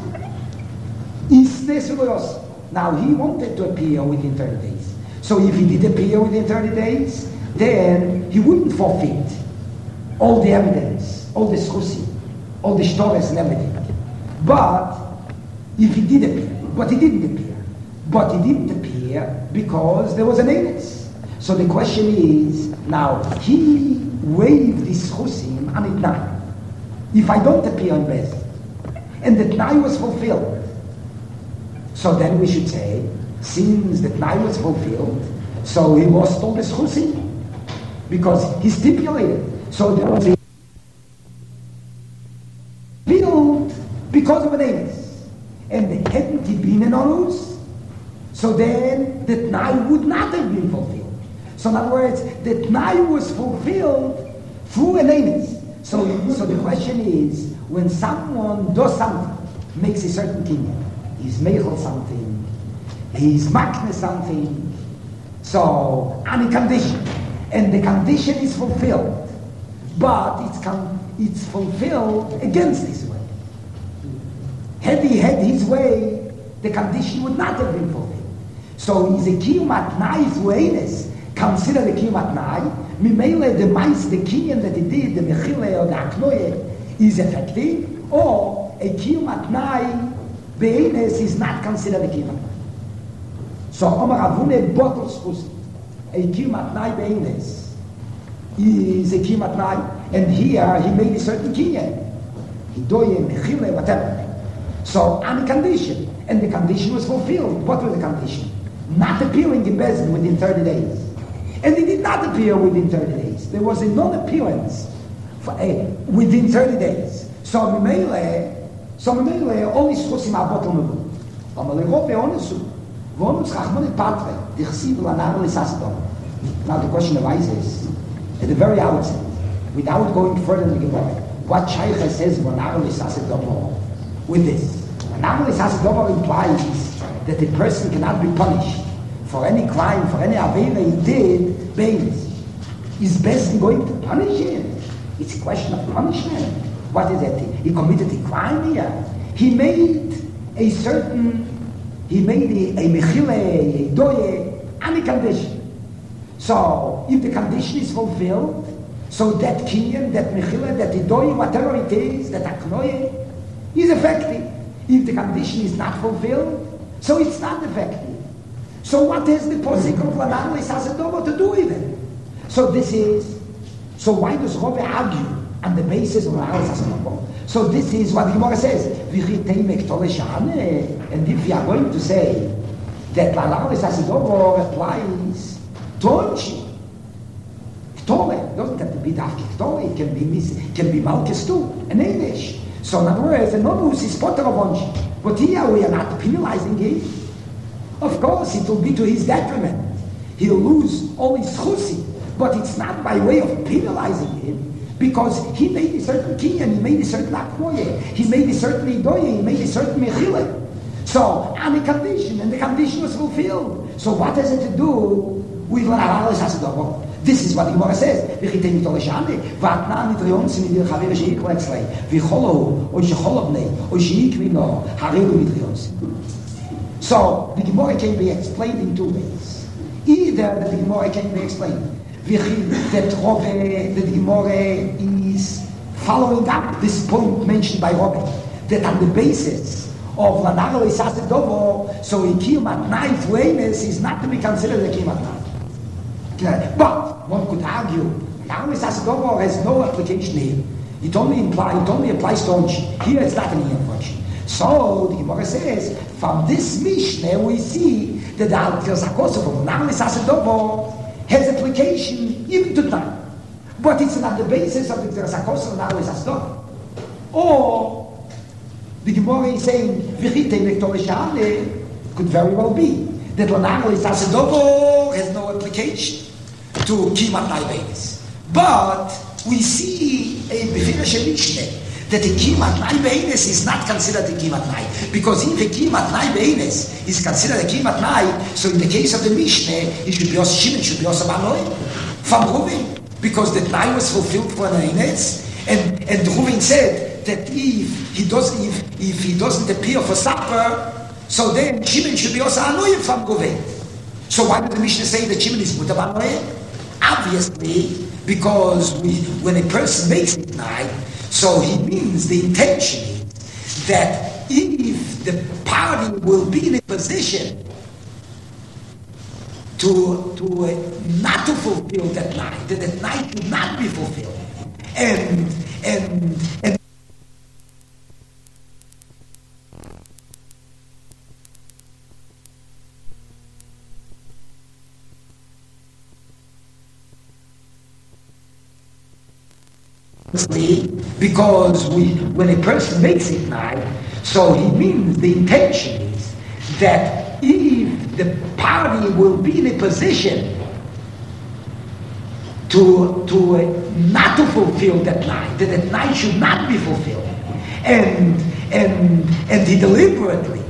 Now he wanted to appear within thirty days. So if he did appear within thirty days, then he wouldn't forfeit all the evidence, all the schusim, all the stories and everything. But if he did appear, but he didn't appear. But he didn't appear because there was an illness. So the question is, Now, he waived his chusim on it now. If I don't appear in Bez, and the Tnai was fulfilled, so then we should say, since the Tnai was fulfilled, so he lost all his chusim, because he stipulated. So there was a build because of an anus, and hadn't he been an onus, so then the Tnai would not have been fulfilled. So in other words, the Tnai was fulfilled through an anus. So, so the question is, when someone does something, makes a certain kinyan, he's meichel something, he's makne something, so on a condition, and the condition is fulfilled, but it's com- it's fulfilled against his way. Had he had his way, the condition would not have been fulfilled. So is a kiyum atnai's wayness considered a kiyum atnai? Mimele the mice, the kinyan that he did, the mechile or the aknoye, is effective, or a kiyum atnai be'enes is not considered a kiyum atnai. So Omar Avune bottles chus, a kiyum atnai be'enes is a kiyum atnai, and here he made a certain kinyan, hidoye, mechile, whatever. So on a condition, and the condition was fulfilled. What was the condition? Not appearing in Bezdin within thirty days. And he did not appear within thirty days. There was a non-appearance for, uh, within thirty days. So Mimele, so Mimele, only schusim abotel mevu. Amale rope onesu. Vonus chachmonet patre, dichsiv lanar lisasdom. Now the question arises, at the very outset, without going further in the Gemara, what Shaicha says lanar lisasdom with this? Lanar lisasdom implies that the person cannot be punished for any crime, for any avera he did, Beis. Is Bezdin going to punish him? It's a question of punishment. What is it? He committed a crime here. He made a certain, he made a, a mechile, a doye, any condition. So, if the condition is fulfilled, so that kinyan, that mechile, that doye, whatever it is, that aknoye, is effective. If the condition is not fulfilled, so it's not effective. So what is the posik of Lanar Lisasedovo to do with it? So this is, so why does Rove argue on the basis of Lanar Lisasedovo? So this is what the Gemara says, and if you are going to say that Lanar Lisasedovo applies to Onchi, Ktore, doesn't have to be Dafki Ktore, it can be mis- it can be Malkes too, an English. So in other words, the non-use is potter of Onchi. But here we are not penalizing him. Of course, it will be to his detriment. He'll lose all his chusi, but it's not by way of penalizing him, because he made a certain kinyan, he made a certain akmoye, he made a certain idoye, he made a certain mechile. So, on a condition, and the condition was fulfilled. So what has it to do with Lanar Lisasedovo? This is what the Gemara says. So the Gemara can be explained in two ways. Either that the Gemara can be explained that Rove, that the Gemara is following up this point mentioned by Rove, that on the basis of Lanar Lisasedovo, so a kiyum atnai fuenes is not to be considered a kiyum atnai. But one could argue Lanar Lisasedovo has no application here. It only implies, it only applies to Onchi. Here it's not an function. So the Gemara says, from this Mishnah we see that the Alter Zakosov of Lanar Lisasedovo has application even to time. But it's not the basis of the Zakosov of Lanar Lisasedovo. Or the Gemara is saying, V'chite Lektoreshane, could very well be that Lanar Lisasedovo has no application to Kiyum Atnai Be'enes. But we see a Befirish Mishnah that a Kiyum Atnai Be'enes is not considered a Kiyum Atnai. Because if a Kiyum Atnai Be'enes is considered a Kiyum Atnai, so in the case of the Mishnah, it should be also Shimon, should be also Banoi, from Reuven. Because the Tnai was fulfilled for an Enes, and, and Reuven said that if he, does, if, if he doesn't appear for supper, so then Shimon should be also Anoi from Reuven. So why did the Mishnah say that Shimon is Mutar Banoi? Obviously, because we, when a person makes it Tnai, so he means the intention is that if the party will be in a position to to uh, not to fulfill that night, that that night would not be fulfilled, and and and. Because we, when a person makes it night, so he means the intention is that if the party will be in a position to to uh, not to fulfill that night, that that night should not be fulfilled, and and and he deliberately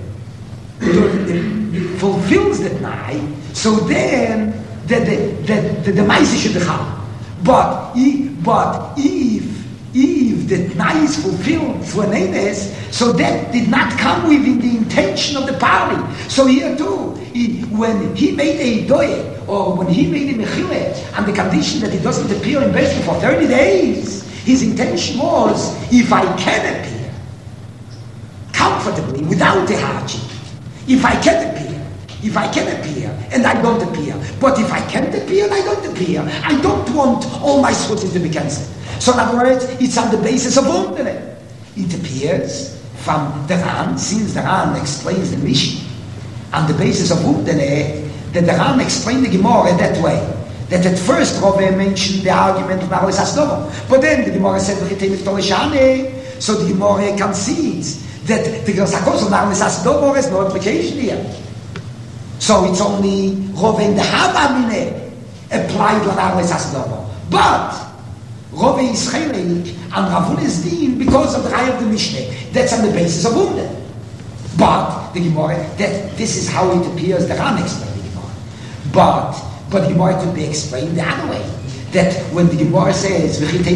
fulfills that night, so then the the the, the, the mice should come. But if, but if if the night is fulfilled through an emes, so that did not come within the intention of the party. So here too, he, when he made a doye, or when he made a mechile, on the condition that he doesn't appear in Beis Din for thirty days, his intention was, if I can appear comfortably without the hardship, if I can appear, if I can appear, and I don't appear, but if I can't appear and I don't appear, I don't want all my schutzim to be cancelled. So in other words, it's on the basis of Undene. It appears from the Ran, since the Ran explains the Mishnah, on the basis of Undene, that the Ran explained the Gemara that way. That at first Rove mentioned the argument of Narois Hasdomo, but then the Gemara said, so the Gemara concedes that the Gersakoso of Narois Hasdomo has no application here. So it's only Rove in the Havamine applied to Narois Hasdomo. But Rove is Chelik and Ravun is Din because of the Rai of the Mishnah. That's on the basis of Undene. But the Gemara, that this is how it appears, the Ran explained the Gemara. But but the Gemara could be explained the other way. That when the Gemara says, so it's a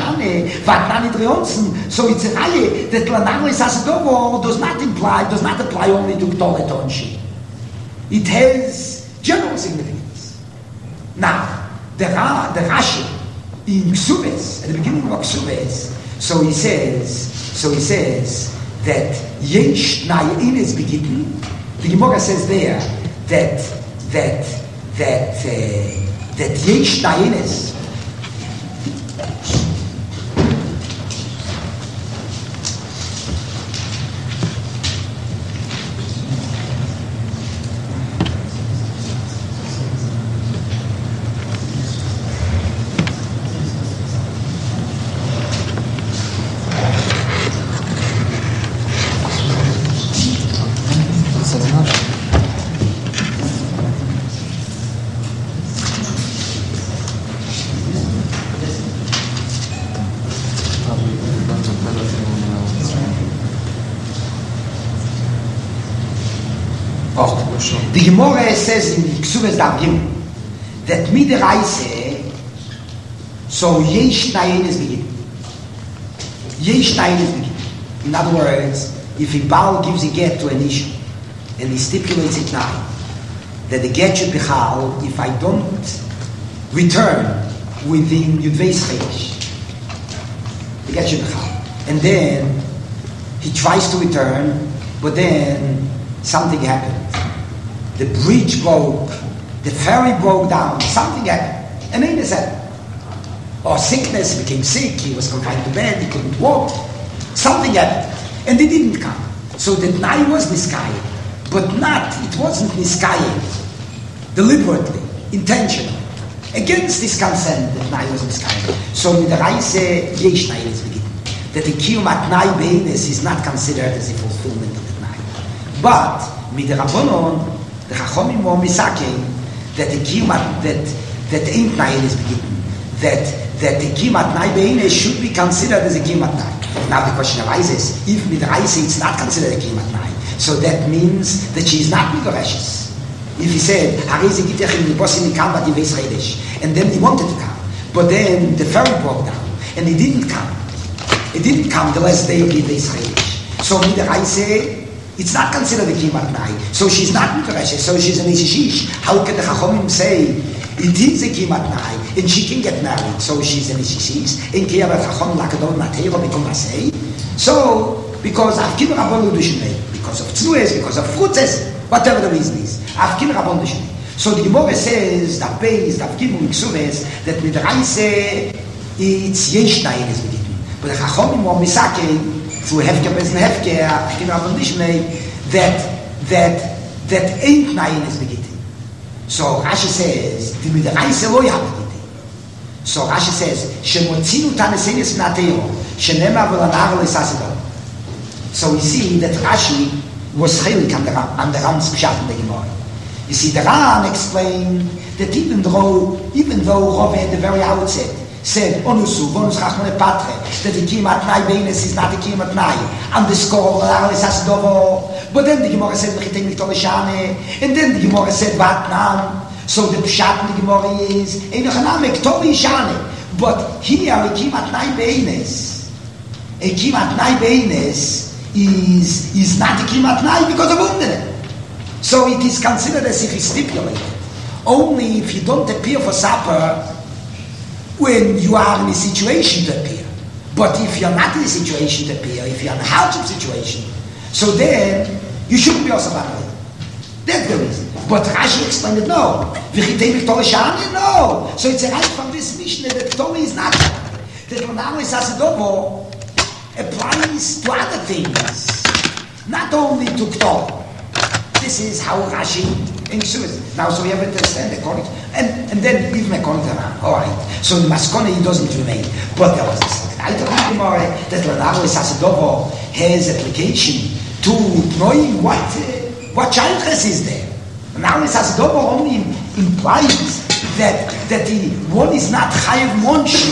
Rai that Narois Hasdomo does not imply, does not apply only to Ktoret Onshi. It has general significance. Now, the, Ra, the Rashi in Ksubes, at the beginning of Ksubes, so he says, so he says that Yesh Nai Ines Begitten. The Gemara says there that that that uh, that Yesh Nai Ines. The Gemara says in Ksubes Davim that Midereise, so Yesh Nayin is begin. Yesh Nayin is begin. In other words, if a Baal gives a get to an issue and he stipulates it now, that the get should be chal if I don't return within Yudvei Chedesh. The get should be chal. And then he tries to return, but then something happened. The bridge broke, the ferry broke down, something happened. And then he said, or sickness, became sick, he was confined to bed, he couldn't walk. Something happened. And he didn't come. So the Nai was miskayed, but not, it wasn't miskayed deliberately, intentionally. Against this consent, the Nai was miskayed. So with the Rai say, Yesh Nai is beginning. That the Kiyumat Nai Beines is not considered as a fulfillment of the Nai. But, with the Rabbonon, the Chachomim were misaking that the Kiyumat, that, that ain't Nai is beginning. That, that the Kiyumat Nai Beines should be considered as a Kiyumat Nai. Now the question arises, if Midraise it's not considered a Kiyumat Nai, so that means that she is not Midrashis. If he said, Harize Gitech in the Bosin come but Yudvei Chedesh, and then he wanted to come, but then the ferry broke down, and he didn't come. He didn't come the last day of Yudvei Chedesh. So Midraise, it's not considered a Kiyumat Nai. So she's not Midrashis, so she's an Ishishish. How can the Chachomim say, it is a Kiyumat Nai, and she can get married, so she's an Ishishish, and Kiyumat Chachom Lakadon Matero become Masei. So, because Avkim Rabon Udushmei, because of Tzues, because of Frutzes, whatever the reason is, Avkim Rabon Udushmei. So the Gemara says that base that giving Ksuves that midraise it's yesh naines begitten. But the Chachomim or Misake through Hefker Besen Hefker Hefker Avondishmei that that that ain't naines begitten. So Rashi says the midraise lo yabegitten. So Rashi says shemotzinu tanesenes nateo shenema v'lanar lesasidon. So we see that Rashi was chelik on the on the Ram's Pshat in the Gemara. You see, the Ran explained that even though, even though Rov at the very outset said, Onusu, Bonus Rachmane Patre, that the Kimat Nai Beines is not the Kimat Nai, underscore, but then the Gemara said, and then the Gemara said, Vatnan. So the Pshat in the Gemara is, Einochaname, Tori Shane. But here, a Kimat Nai Beines, a Kimat Nai Beines is, is not a Kimat Nai because of Undene. So it is considered as if it's stipulated. Only if you don't appear for supper when you are in a situation to appear. But if you're not in a situation to appear, if you're in a hardship situation, so then you shouldn't be also bad. That's the reason. But Rashi explained it, no. No. So it's a right from this Mishnah that Torah is not that. That Lanaro is Asedovo applies to other things. Not only to Torah. This is how Rashi ensues. Now, so we have to understand according to, and, and then even according to Ran. All right. So the Maskone, he doesn't remain. But there was this item that Lanaro Sasadovo has application to knowing what uh, what childress is there. Lanaro Sasadovo only implies that that the one is not Chayav Monshi.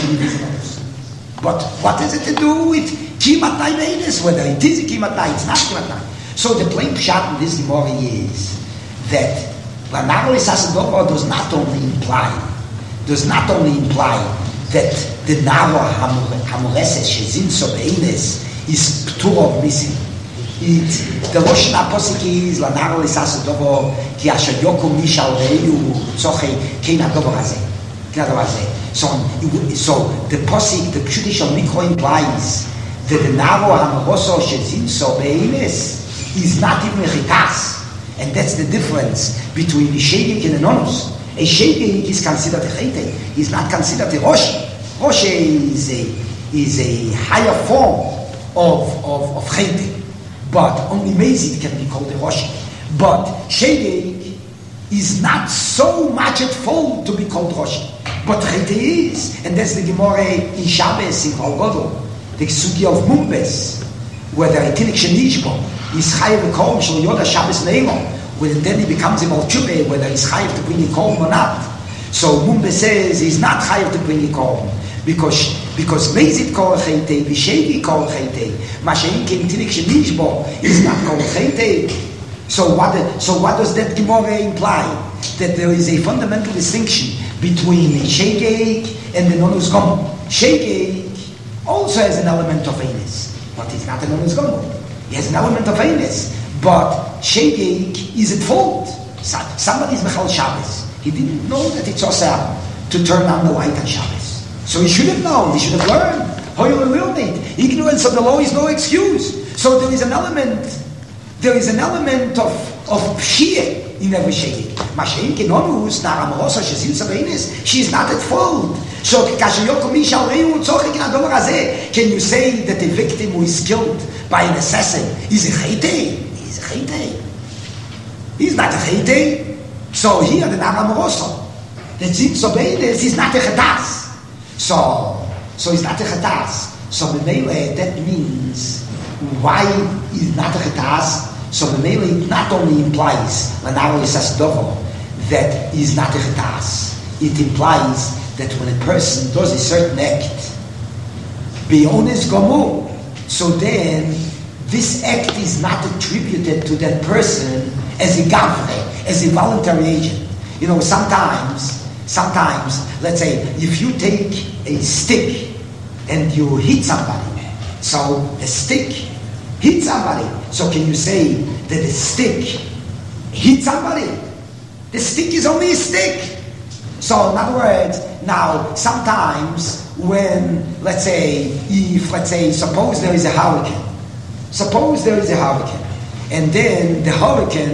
But what has it to do with Kimat Nai Meines? Whether it is a Kimat Nai, it's not Kimat Nai. So the plain pshat in this Gemara is that Lanaro Sasadovo does not only imply, does not only imply that the Naro Hamoreses Shezin Sobeines is ptur of missing. It the Rosh Naposik is Lanaro Sasadovo ki asher Yoko Mishal Reiu Tzoche Kein Adovo Hazeh. Kein Adovo Hazeh. So so the posik, the judicial mikro implies that the Naro Hamoreses Shezin Sobeines is not even a chitas, and that's the difference between the shegek and the nonus. A shegek is considered a chete; is not considered a rosh. Rosh is a is a higher form of of of chete, but only mezid can be called a rosh. But shegek is not so much at fault to be called rosh, but chete is, and that's the Gemara in Shabbos in Kol Gadol, the sugi of Mumbes, where the itinik shenishbo is chayiv v'kom shel yoda Shabbos neimo, when then he becomes a malchube, whether he's chayiv to bring a korban or not. So Mumbe says he's not chayiv to bring a korban because because mezid kol chayte v'shegi kol chayte mashein ken tinik shenishbo is not kol chayte. So what so what does that Gemara imply? That there is a fundamental distinction between shegeg and the nonus gomor. Shegeg also has an element of enes, but it's not a nonus gomor. He has an element of enes, but shegeg is at fault. Somebody is mechal Shabbos. He didn't know that it's osar to turn on the light on Shabbos. So he should have known. He should have learned. Ignorance of the law is no excuse. So there is an element. There is an element of of pshia in every shegeg. Mashein kenonus naramosa shezil sabeines. She is not at fault. So can you say that the victim who is killed by an assassin is a chayte? He's a chayte. He's not a chayte. So here the Naramosa, the Tzitzobeines is not a chetas. So, so he's not a chetas. So B'meile, that means why is not a chetas? So B'meile, it not only implies Lanaro Yisasdovo that is not a chetas. It implies that when a person does a certain act, Be'ones Gomor, so then this act is not attributed to that person as a gavre, as a voluntary agent. You know, sometimes, sometimes, let's say, if you take a stick and you hit somebody, so a stick hit somebody, so can you say that the stick hit somebody? The stick is only a stick. So in other words, now sometimes when, let's say, if, let's say, suppose there is a hurricane, suppose there is a hurricane, and then the hurricane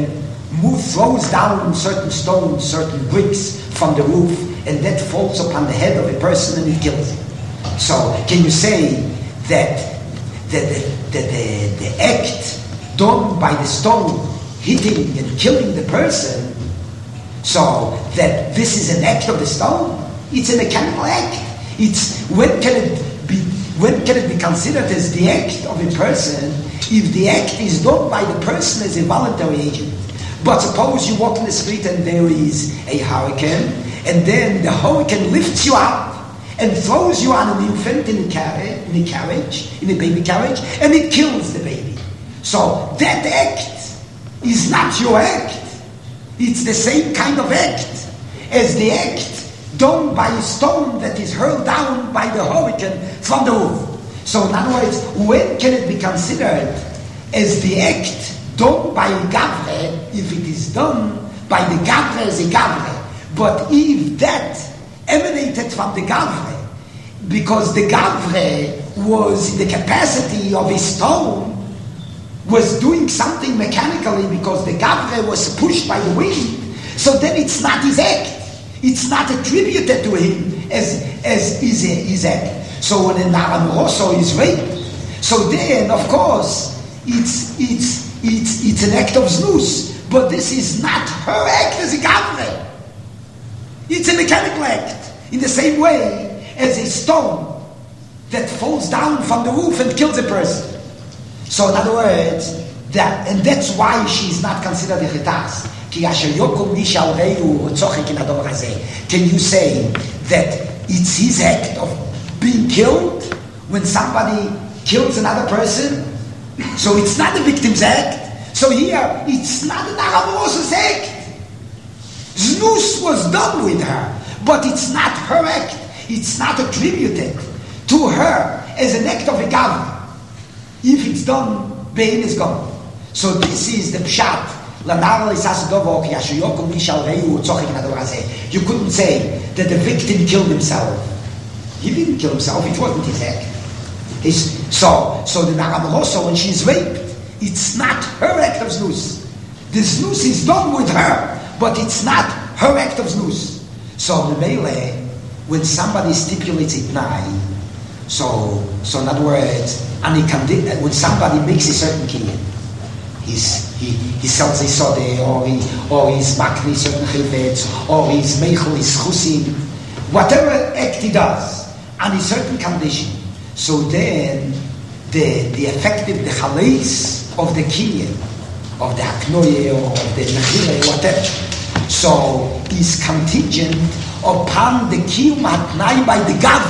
move, throws down certain stones, certain bricks from the roof, and that falls upon the head of a person and it kills him. So, can you say that the, the, the, the, the act done by the stone hitting and killing the person, so that this is an act of the stone? It's a mechanical act. It's when can it be when can it be considered as the act of a person if the act is done by the person as a voluntary agent? But suppose you walk in the street and there is a hurricane, and then the hurricane lifts you up and throws you on an infant in a carriage, in a carriage, in a baby carriage, and it kills the baby. So that act is not your act. It's the same kind of act as the act done by a stone that is hurled down by the hurricane from the roof. So in other words, when can it be considered as the act done by a gavre if it is done by the gavre as a gavre? But if that emanated from the gavre, because the gavre was in the capacity of a stone, was doing something mechanically because the gavre was pushed by the wind, so then it's not his act. It's not attributed to him as, as his, his act. So when a Nara Moroso is raped, so then, of course, it's, it's, it's, it's an act of znus, but this is not her act as a gavre. It's a mechanical act, in the same way as a stone that falls down from the roof and kills a person. So in other words, that, and that's why she is not considered a chitas. Can you say that it's his act of being killed when somebody kills another person? So it's not the victim's act. So here, it's not an Aramosa's act. Znus was done with her, but it's not her act. It's not attributed to her as an act of a gav. If it's done, Bein is gone. So this is the pshat. You couldn't say that the victim killed himself. He didn't kill himself, it wasn't his act. It's, so, so the Naramosa, when she's raped, it's not her act of znus. The znus is done with her, but it's not her act of znus. So the Mele, when somebody stipulates it nigh, so, so in other words, and he can, when somebody makes a certain kinyan, he's He, he sells a sode, or he, or he's makni certain chivets, or he's meichel, he's chusim, whatever act he does, on a certain condition. So then, the the effective, the chalais of the kinyan, of the haknoye, or of the mechile, whatever, so is contingent upon the kiyum hatnai by the gav,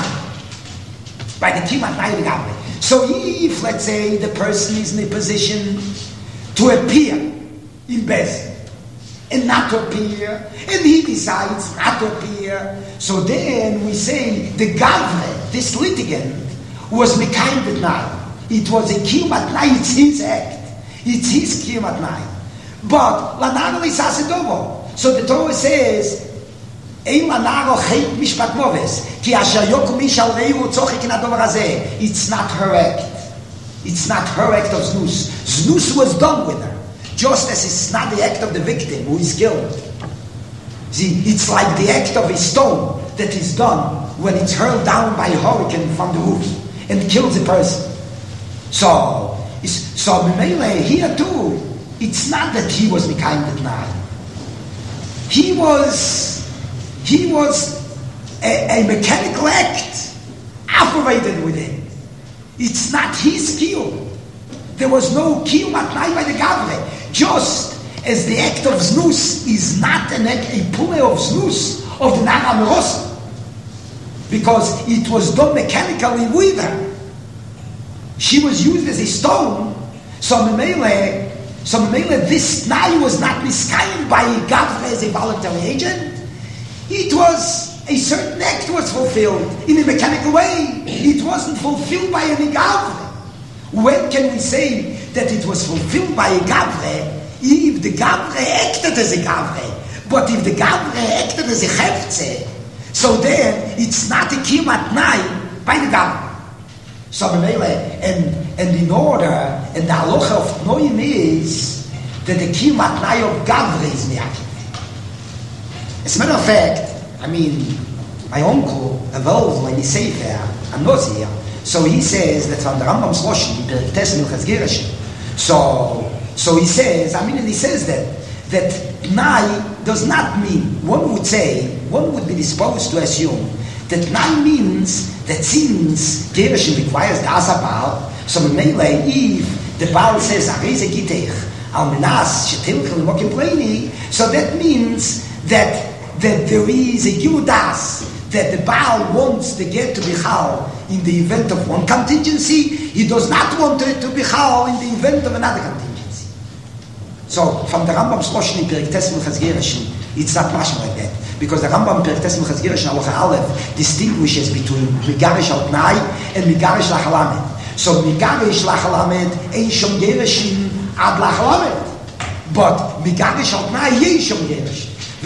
by the kiyum hatnai by the gav. So if, let's say, the person is in a position to appear in Bez and not to appear, and he decides not to appear, so then we say the Gavre, this litigant, was Mekayim B'tnai. It was a Kiyum Atnai, it's his act, it's his Kiyum Atnai. But Lanaro is Asedovo. So the Torah says, Ein Lanaro Cheit Mishpat Moves, Ki Asher Yokum Mishal Reihu Tzochik in Adover Hazeh. It's not her act. It's not her act of znus. Znus was done with her, just as it's not the act of the victim who is killed. See, it's like the act of a stone that is done when it's hurled down by a hurricane from the roof and kills a person. So, it's, so Mimele, here too, it's not that he was Mekayim B'tnai. He was, he was a, a mechanical act operated with him. It's not his kiyum. There was no kiyum atnai by the gavre. Just as the act of znus is not an act, a pule of znus of the Nara Morosa, because it was done mechanically with her. She was used as a stone. So Memele, so Memele, this tnai was not miskayim by gavre as a voluntary agent. It was a certain act was fulfilled in a mechanical way. It wasn't fulfilled by any gavre. When can we say that it was fulfilled by a gavre? If the gavre acted as a gavre, but if the gavre acted as a chefze, so then it's not a kiyum atnai by the gavre. So and and in order, and the halacha of Noim is that the kiyum atnai of Gavre is miyakiv. As a matter of fact, I mean, my uncle evolved when he said there, I'm not here, so he says that from the Rambam's Rosh, in Periktes Milchas Gereshim, so, so he says, I mean, and he says that, that Tnai does not mean, one would say, one would be disposed to assume, that Tnai means that since Gereshim requires the Asabal, so in Meilei, if the Baal says, Areze Gitech, Al Menas, Shetilchel, Mokim Pleini, so that means that, that there is a Yudas, that the Baal wants to get to Bichal in the event of one contingency, he does not want it to Bichal in the event of another contingency. So, from the Rambam's Rosh in Periktes Milchas Gereshim, it's not much like that. Because the Rambam Periktes Milchas Gereshim, Halacha Aleph, distinguishes between Migarish al Tnai and Migarish Lachalamed. So, Migarish Lachalamed, Ein Shom Gereshim ad Lachalamed. But Migarish al Tnai, Yei Shom Gereshim.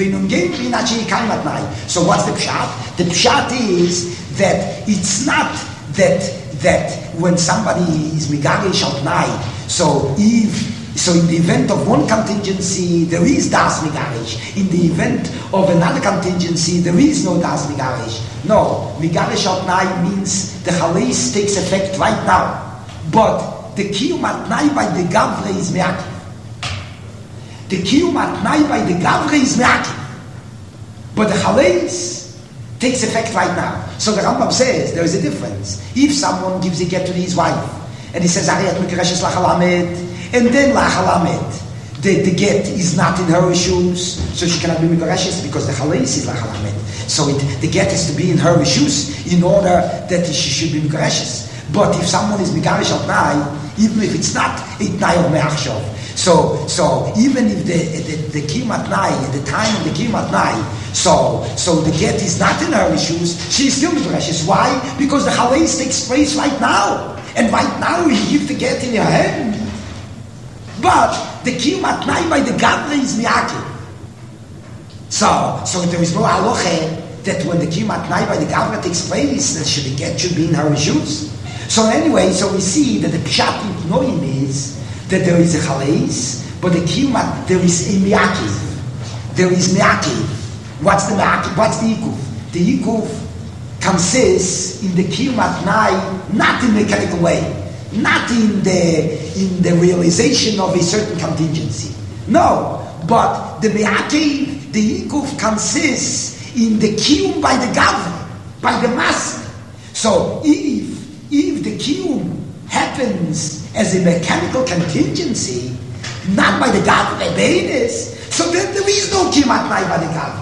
So what's the pshat? The pshat is that it's not that that when somebody is migarish al tnai, so if so in the event of one contingency there is das migarish, in the event of another contingency there is no das migarish. No, migarish al tnai means the chaleis takes effect right now, but the kiyum al tnai by the gavre is me'akiv. The kiyum atnai by the gavre is me'akiv, but the chaleis takes effect right now. So the Rambam says there is a difference. If someone gives a get to his wife and he says Ariat Mekareshes Lachalamed, and then Lachalamed, the, the get is not in her shoes, so she cannot be Mekareshes because the chaleis is Lachalamed. So it, the get has to be in her shoes in order that she should be Mekareshes. But if someone is Megarish al Tnai, even if it's not a Tnai of Me'achshov, So, so even if the the, the kiyum atnai at the time of the kiyum atnai, so so the get is not in her shoes, she's still precious. Why? Because the chaleis takes place right now, and right now you give the get in your hand. But the kiyum atnai by the gavre is miyakiv. So so there is no halacha that when the kiyum atnai by the gavre takes place, that should the get should be in her shoes. So anyway, so we see that the pshat in Noim is that there is a chaleis, but the kiyum, there is a miyakiv. There is miyakiv. What's the miyakiv? What's the yikuv? The yikuv consists in the kiyum atnai, not in a mechanical way, not in the in the realization of a certain contingency. No, but the miyakiv, the yikuv consists in the kiyum by the gavre, by the master. So if if the kiyum happens as a mechanical contingency, not by the gavre beines, so then there is no kiyum atnai by the gavre.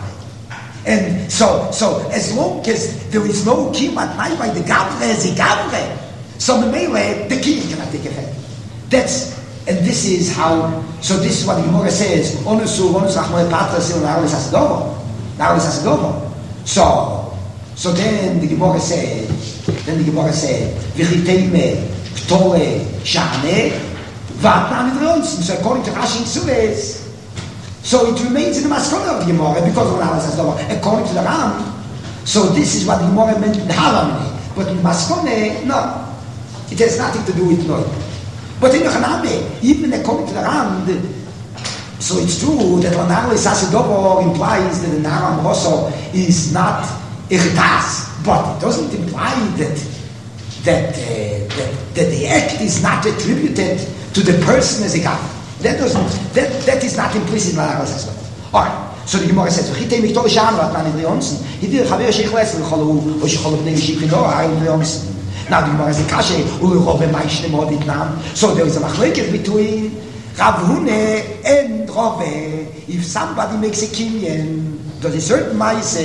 And so, so as long as there is no kiyum atnai by the gavre as a gavre, so the melee, the kiyum cannot take effect. That's, and this is how, so this is what the Gemara says, onusu, onus rachmoi patras il na'aris hasadovo, na'aris hasadovo. So, so then the Gemara said, then the Gemara said, v'chiteime, Ptole Shane, Vatna Midronson. So according to Rashi in Suez, so it remains in the Maskona of the Gemara because of the according to the Ram. So this is what the Gemara meant in the Haramini. But in Maskone, no. It has nothing to do with Noy. But in the Haname, even according to the Ram, the, so it's true that Lanaro Sasedobo implies that the Naram also is not Irtas, but it doesn't imply that That, uh, that that the act is not attributed to the person as a God. That doesn't. That that is not implicit in our assessment. All right. So the Gemara says, "Chitei miktor shan vat man idrionsen." He did chaver sheichles v'cholu o sheicholu bnei shikino idrionsen. Now the Gemara says, "Kashe u'rove ma'ishne modit nam." So there is a machleket between Rav Hune and Rove. If somebody makes a kinyan, does a certain ma'ase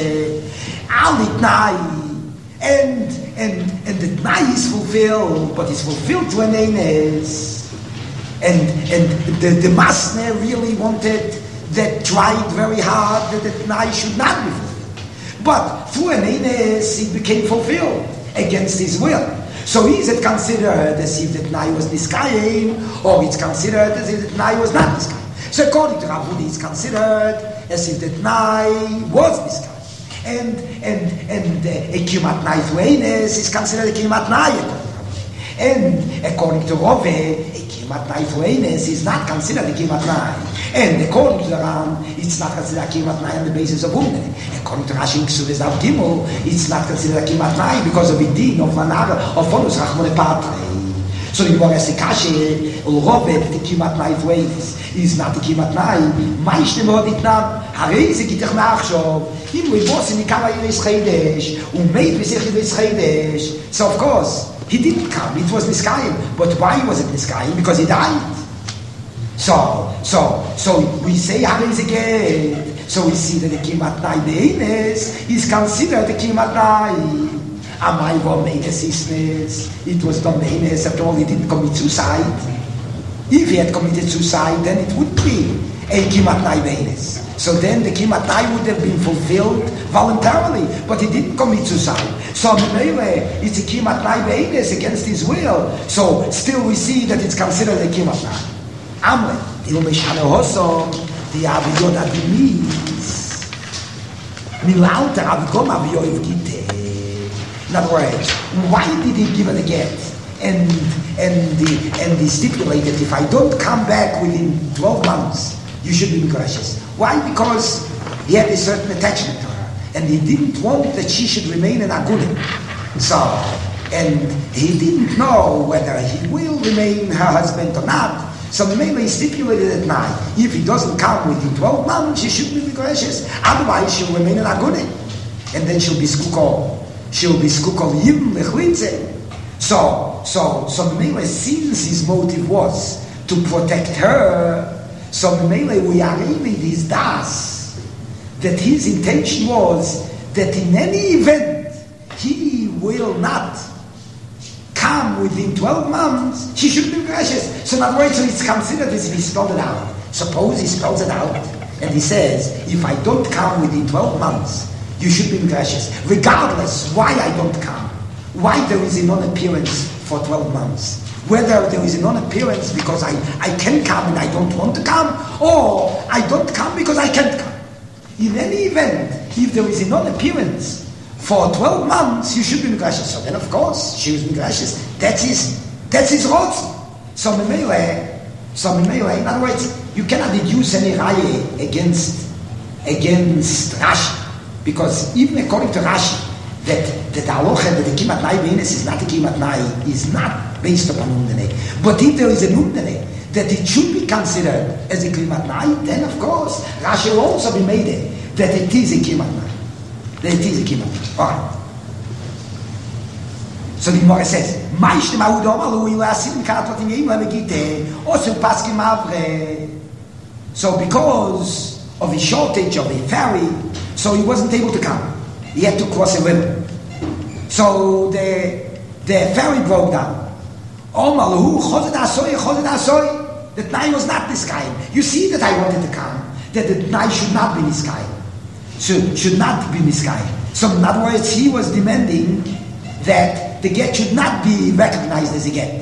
alitnai. And and and the tnai is fulfilled, but it's fulfilled to an eines. And and the the masner really wanted that, tried very hard that the tnai should not be fulfilled. But through an eines, it became fulfilled against his will. So is it considered as if the tnai was niskayim, or it's considered as if the tnai was not niskayim? So according to Rav Hudi, it's considered as if the tnai was niskayim. And and and uh, a kiyum atnai through eines is considered a kiyum atnai. And according to Rove, a kiyum Kimat Nai for Enes is not considered a Kimat Nai. And according to the Ram, it's not considered a Kimat Nai on the basis of Umne. According to Rashi Ksuv Av Gimel, it's not considered a Kimat Nai because of the din of Manara, of Fonus Rachmone Patre. So the Gemara says, Kashe, Ulrovet, the Kimat Nai for Enes, is not the Kimat Nai. Maishne Modit Nam, Hareze Gitech Nachshov, Im we was in the Kava Yiris Chedesh, Umeit Visech Yiris Chedesh. So of course, he didn't come, it was Niskayim. But why was it Niskayim? Because he died. So, so, so we say Hareze again. So we see that the Kimat Nai Be'enes is considered the Kimat Nai. Amai Vo Meines Isnes, it was done Be'enes, after all he didn't commit suicide. If he had committed suicide, then it would be a Kimat Nai Be'enes. So then the Kimat Nai would have been fulfilled voluntarily, but he didn't commit suicide. So Mele, it's a Kimat Nai Be'enes against his will. So still we see that it's considered a Kimat Nai. Amle, Il Meshane Hosom, the Aviyod Adimis, Milalter Avikom Aviyoiv Gite. In other words, why did he give it a get? And and the and he stipulated if I don't come back within twelve months, you should be gracious. Why? Because he had a certain attachment to her, and he didn't want that she should remain an agunim. So, and he didn't know whether he will remain her husband or not. So maybe he stipulated at night, if he doesn't come within twelve months, she should be gracious. Otherwise, she'll remain an agunim, and then she'll be skukol. She'll be skukol yim lechlitze. So, so, so maybe since his motive was to protect her, so Mele, we are reading this das, that his intention was that in any event, he will not come within twelve months, she should be gracious. So in other words, so it's considered as if he spelled it out. Suppose he spells it out, and he says, if I don't come within twelve months, you should be gracious, regardless why I don't come, why there is a non-appearance for twelve months. Whether there is a non-appearance because I, I can come and I don't want to come, or I don't come because I can't come. In any event, if there is a non-appearance for twelve months, you should be gracious. So then, of course, she was gracious. That's his, that's his rotz. So Memele, so Memele, in other words, you cannot deduce any raye against, against Rashi. Because even according to Rashi, that, that the halacha, that the Kimat Nai Be'enes is not a Kimat Nai, is not based upon Umdene. But if there is an Umdene, that it should be considered as a Kimat Nai, then of course, Rashi will also be made it, that it is a Kimat Nai. That it is a Kimat Nai. Alright. So the Gemara says, Ma'ishtem ha'udom alu ila asim karatot im yeim ha'megite, osu paskim avre. So because of the shortage of a ferry, so he wasn't able to come. He had to cross a river. So the, the ferry broke down. The Tnai was not this guy. You see that I wanted to come. That the Tnai should not be this guy. Should, should not be this guy. So in other words, he was demanding that the get should not be recognized as a get.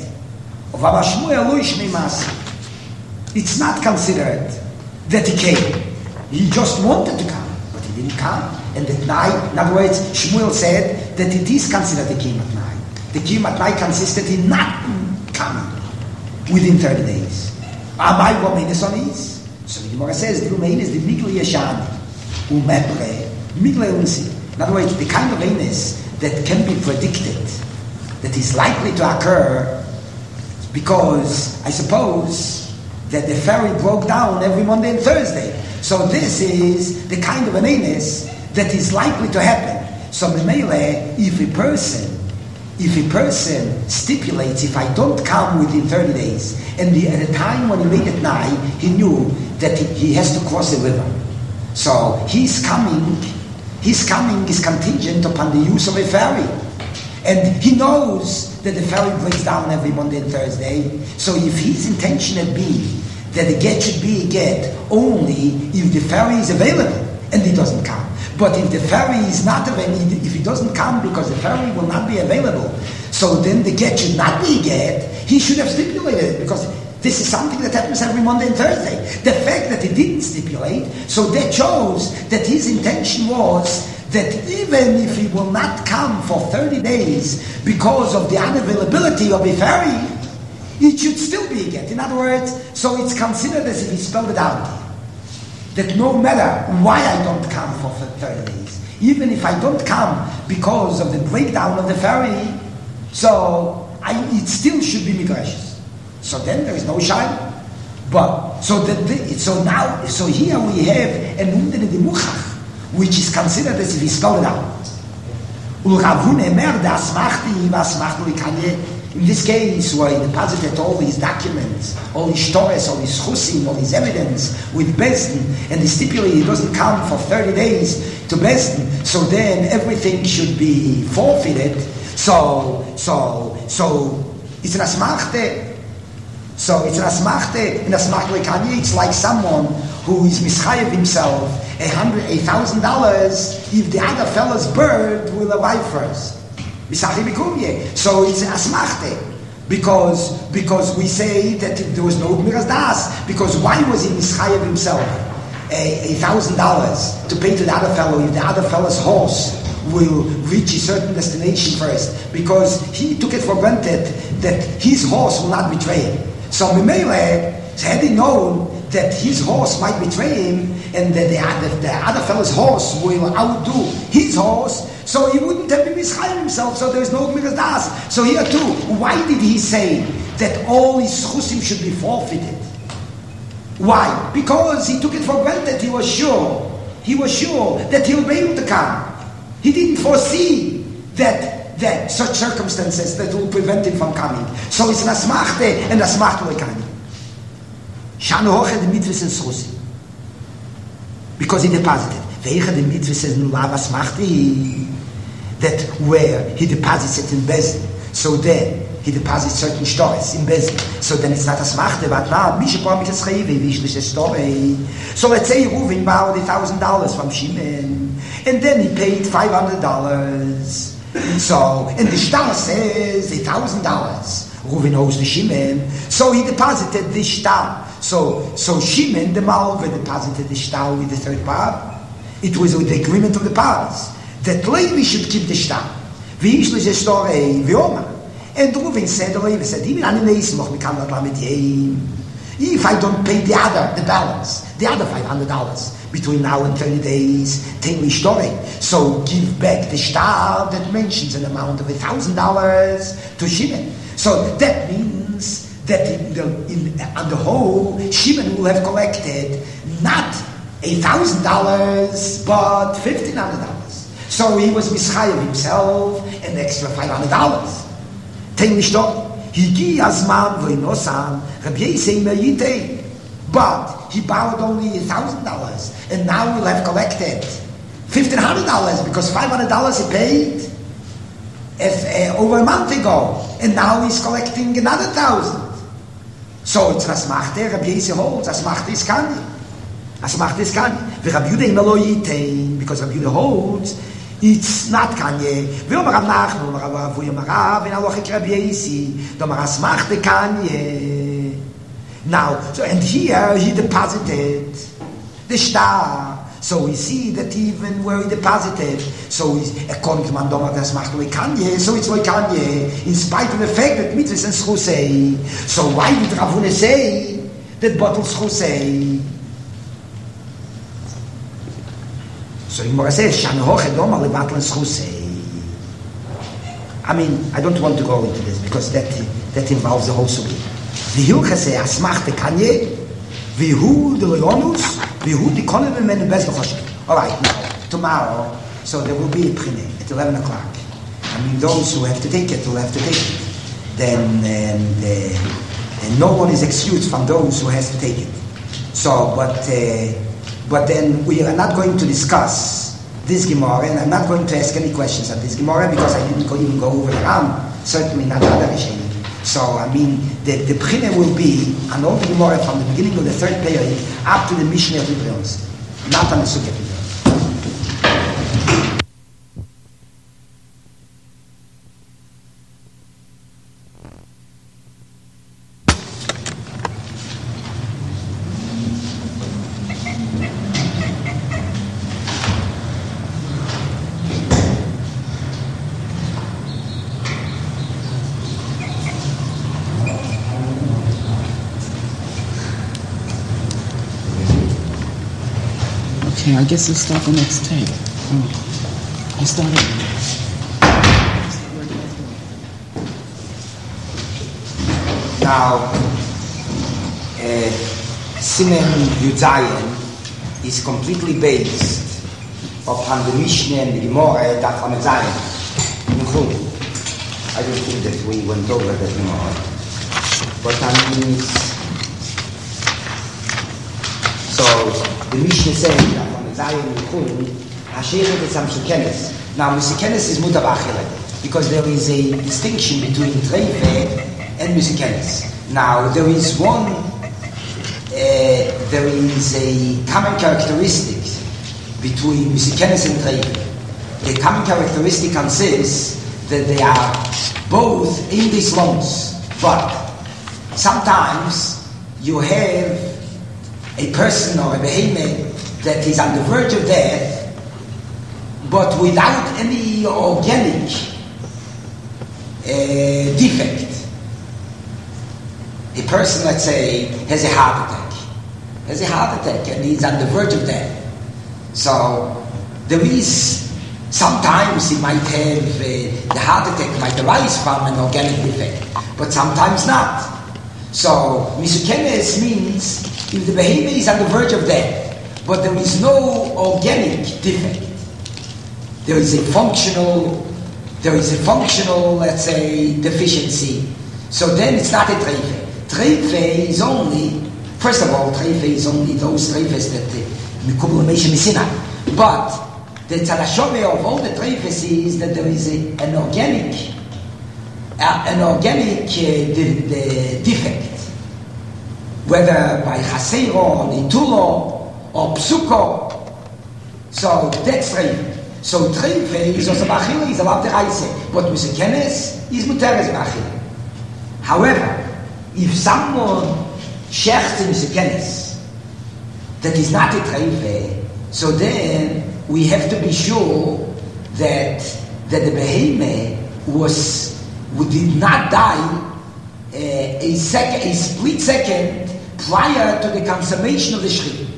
It's not considered that he came. He just wanted to come, but he didn't come. And the Tnai, in other words, Shmuel said that it is considered the Kimat Nai. The Kimat Nai consisted in not coming within thirty days. Amai Vo Meines on is. So the Gemara says, the Rumain is the Migli Yashan, Umebre, Migli Unsi. In other words, the kind of Meines that can be predicted, that is likely to occur, because I suppose that the ferry broke down every Monday and Thursday. So this is the kind of an Meines that is likely to happen. So Memele, if a person, if a person stipulates, if I don't come within thirty days, and the, at the time when he made it nigh, he knew that he, he has to cross the river. So his coming, his coming is contingent upon the use of a ferry. And he knows that the ferry breaks down every Monday and Thursday. So if his intention had been that the get should be a get only if the ferry is available, and he doesn't come. But if the ferry is not available, if he doesn't come because the ferry will not be available, so then the get should not be a get, he should have stipulated it, because this is something that happens every Monday and Thursday. The fact that he didn't stipulate, so that shows that his intention was that even if he will not come for thirty days because of the unavailability of a ferry, it should still be a get. In other words, so it's considered as if he spelled it out. That no matter why I don't come for thirty days, even if I don't come because of the breakdown of the ferry, so I, it still should be migrashes. So then there is no shine. But so that the, so now so here we have an unten de muchach, which is considered as if he spelled it out. Ul Ravune mer das machti was macht we kann. In this case, where he deposited all his documents, all his stories, all his chusim, all his evidence with Besdin, and he stipulated he doesn't come for thirty days to Besdin, so then everything should be forfeited. So, so, so, it's an asmachte. So it's an asmachte, an asmachte kanye. It's like someone who is mischayev himself a hundred, a thousand dollars if the other fellow's bird will arrive first. So it's an asmachte, because because we say that there was no gmiras das. Because why was he mischayev himself a, a thousand dollars to pay to the other fellow if the other fellow's horse will reach a certain destination first? Because he took it for granted that his horse will not betray him. So Mimele, had he known that his horse might betray him and that the other, the other fellow's horse will outdo his horse, so he wouldn't have been mischayim himself, so there is no gmiras das. So here too, why did he say that all his chusim should be forfeited? Why? Because he took it for granted. He was sure, he was sure that he'll be able to come. He didn't foresee that that such circumstances that will prevent him from coming. So it's an asmachte and asmachte lekani. Shanu hoche the mitzvahs and chusim, because he deposited. Veicha the mitzvahs and lulav asmachte, that where he deposits it in Bezin, so then he deposits certain stories in Bezin, so then it's not asmachte, but now mishapor mitzvah vishlish story. So let's say Reuven borrowed a thousand dollars from Shimon, and then he paid five hundred dollars. So, and the shtar says a thousand dollars. Reuven owes the Shimon, so he deposited the shtar. So, so Shimon the Malva deposited the shtar with the third part. It was with the agreement of the parties that Levi should keep the shtar. V'ishlish story v'yoma. And Reuven said, Levi said, even if I don't pay the other, the balance, the other five hundred dollars between now and thirty days, take me story. So give back the shtar that mentions an amount of a thousand dollars to Shimon. So that means that in the, in, on the whole, Shimon will have collected not a thousand dollars, but fifteen hundred dollars. So he was mischayev himself an extra five hundred dollars. Take me story. Higi azman v'inosan Rabbi Yisei meyitei. But he borrowed only a thousand dollars, and now we'll have collected fifteen hundred dollars because five hundred dollars he paid if, uh, over a month ago, and now he's collecting another thousand. So it's asmachte. Rabbi Yisei holds asmachte is kani. Asmachte is kani. V'Rabbi Yehuda imelo yitein, because Rabbi Yehuda holds it's not kanye. V'Omer Rav Nachman, Omer Rav Avuya Marav, in Alochik Rabbi Yisei, Domer asmachte kanye. Now, so, and here he deposited the shtar. So we see that even where he deposited, so he's, according to Mandoma, das macht Kanye, so it's Kanye, in spite of the fact that mitzvahs and schusei. So why did Ravune say that bottles schusei? So Gemara says, Shan hoche doma levatlan schusei. I mean, I don't want to go into this because that that involves the whole sugi. The Hilcha say, asmachte kanye, vihu the leonus, vihu the konen men the best choshev. All right, now, tomorrow, so there will be a prine at eleven o'clock. I mean, those who have to take it will have to take it. Then, and, uh, and no one is excused from those who has to take it. So, but, uh, but then we are not going to discuss this Gemara, and I'm not going to ask any questions at this Gemara because I didn't go, even go over the Ram, certainly not the other Rishonim. So, I mean, the, the Bechina will be an old Gemara from the beginning of the third period up to the Mishnah of Librions, not on the Sugya of Librions. Okay, I guess we'll start the next tape. Oh, I started. Now, uh, Simen Yudayan is completely based upon the Mishnah and the Gemara that on Zion. I don't think that we went over that Gemara, but I mean, so the Mishnah says that on Zion Hashem is some Sukenes. Now, Sukenes is Mutar B'Achila because there is a distinction between Treife and Musikenes. Now, there is one, uh, there is a common characteristic between Musikenes and Treife. The common characteristic consists that they are both in these loans, but sometimes you have a person or a behemoth that is on the verge of death, but without any organic uh, defect. A person, let's say, has a heart attack, has a heart attack, and he's on the verge of death. So there is sometimes he might have uh, the heart attack might arise from an organic defect, but sometimes not. So Misukenes means if the behemoth is on the verge of death, but there is no organic defect, there is a functional, there is a functional, let's say, deficiency. So then it's not a treife. Treife is only, first of all, treife is only those treifes that mikubel meishem misinai. But the tzalashome of all the treifes is that there is a, an organic, uh, an organic uh, de- de- defect, whether by chaseiro, nitulo, or psuko. So that's treife. So treife is also b'achila, is allowed to reise, but musikenes is muteres b'achila. However, if someone shechts in musikenes that is not a treife, so then we have to be sure that that the behemoth was who did not die uh, a second, a split second prior to the consummation of the shechit.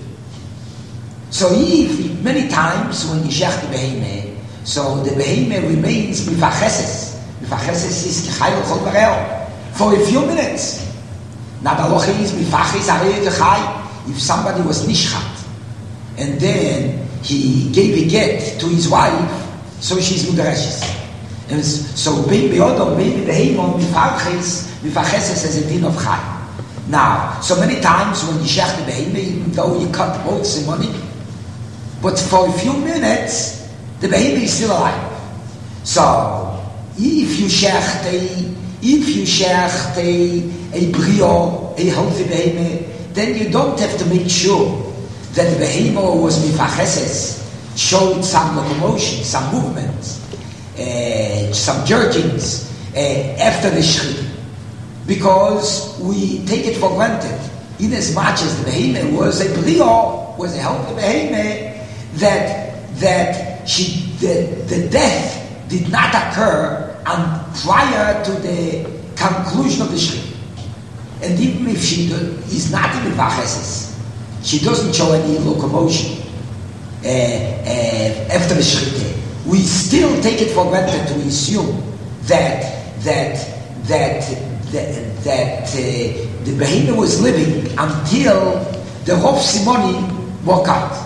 So if many times when you shech the behemoth, so the behemoth remains mifacheses. Mifacheses is kichayil chol barel for a few minutes. Now the locha is mifaches arei kechay. If somebody was nishchat and then he gave a get to his wife, so she's mudareshes. And so bein beodom, bein behemoth mifaches, mifacheses as a din of chay. Now, so many times when you shech the behemoth, even though you cut both simony, but for a few minutes, the behemoth is still alive. So, if you shecht a, if you shecht a, a brio, a healthy behemoth, then you don't have to make sure that the behemoth was mifacheses, showed some locomotion, some movement, uh, some jerkings uh, after the shechit, because we take it for granted. In as much as the behemoth was a brio, was a healthy behemoth, that that she the, the death did not occur and prior to the conclusion of the shechit. And even if she do, is not in the vacheses, she doesn't show any locomotion uh, uh, after the shechit, we still take it for granted to assume that that that that, that uh, the behemoth was living until the Rov Simoni woke up.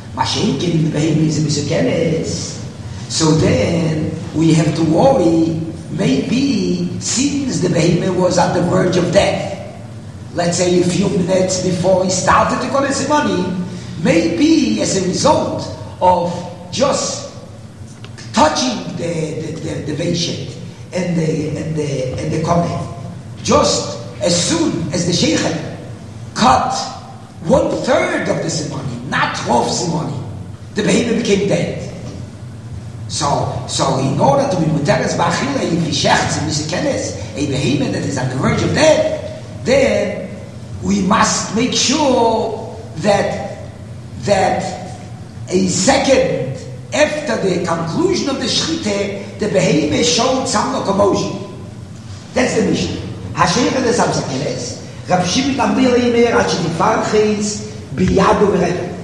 So then we have to worry, maybe since the behemoth was on the verge of death, let's say a few minutes before he started to collect the money, maybe as a result of just touching the the, the, the patient and the and the and the kohen, just as soon as the sheikh cut one third of the simony, not half simony, the behemoth became dead. So, so in order to be muteres b'achila, if he shechts and misikenes a behemoth that is on the verge of death, then we must make sure that that a second after the conclusion of the shechita, the behemoth showed some locomotion. That's the mission. Hashem is some sekenes. Rav Shimon Gamliel Yimer Achitifarchis biyadu v'regel.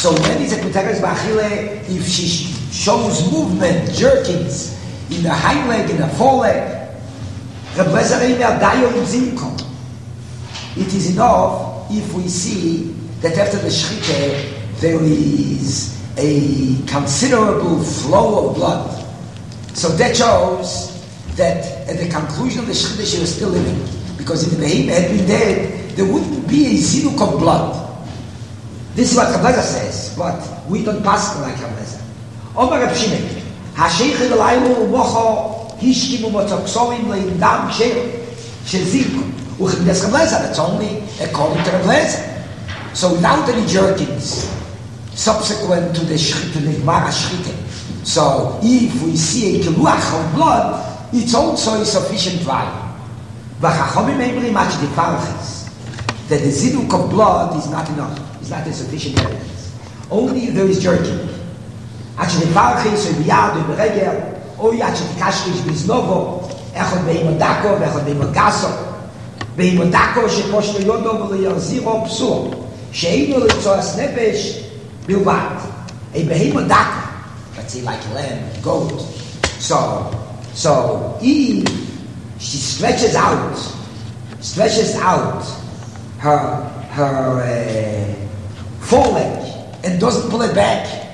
So when is it Muteres B'Achile, if she shows movement, jerkings, in the hind leg, in the foreleg, Reb Lezer Eimer Dayo Im Zimkom. It is enough if we see that after the Shechita there is a considerable flow of blood. So that shows that at the conclusion of the Shechita she was still living. Because if the behemoth had been dead, there wouldn't be a ziluk of blood. This is what Reb Lezer says, but we don't pass like Reb Lezer. Omar Reb Shimon, HaSheich Elaylu Mocho Hishkimu Motzoksoim Leindam Sheir Shezilko. Uchim Reb Lezer, that's only according to Reb Lezer. So without any jerkings, subsequent to the Shechita, the Gemara Shechita. So if we see a kiluach of blood, it's also a sufficient value. V'chachomim eimrim ach defarachis, that the ziduk of blood is not enough, is not a sufficient evidence. Only if there is jerking. Ach defarachis, or biyad, or beregel, or ach dekashkish biznovo, echod beimodako, echod beimogaso, beimodako sheposhto yodo v'leyaziro psur, she'einu l'tzoas nefesh bilvat. A beimodako, let's say like a lamb, goat. So, so, if she stretches out, stretches out her her uh, foreleg and doesn't pull it back.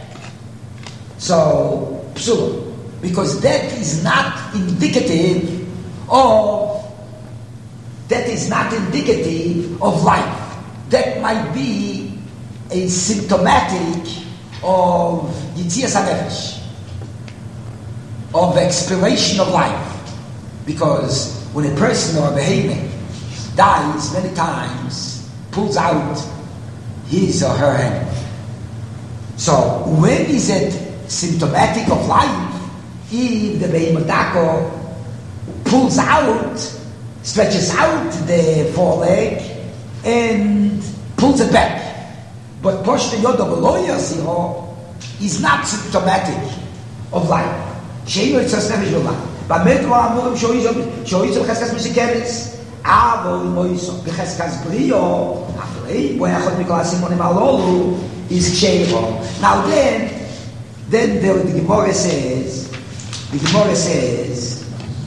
So psula, because that is not indicative of that is not indicative of life. That might be a symptomatic of yitzias hanefesh, of expiration of life. Because when a person or a behemoth dies many times, pulls out his or her hand. So when is it symptomatic of life? If the behemoth pulls out, stretches out the foreleg and pulls it back. But Poshta Yodo Beloya Zero is not symptomatic of life. Sheinu Yitzos Nefesh V'Life. במדו אמורים שאויזו בחזקס מסיקרס, אבל מויסו בחזקס בריאו, אחרי, בו יכול מכל הסימונים הללו, is ksheiro. Now then, then the, the Gemara says, the Gemara says,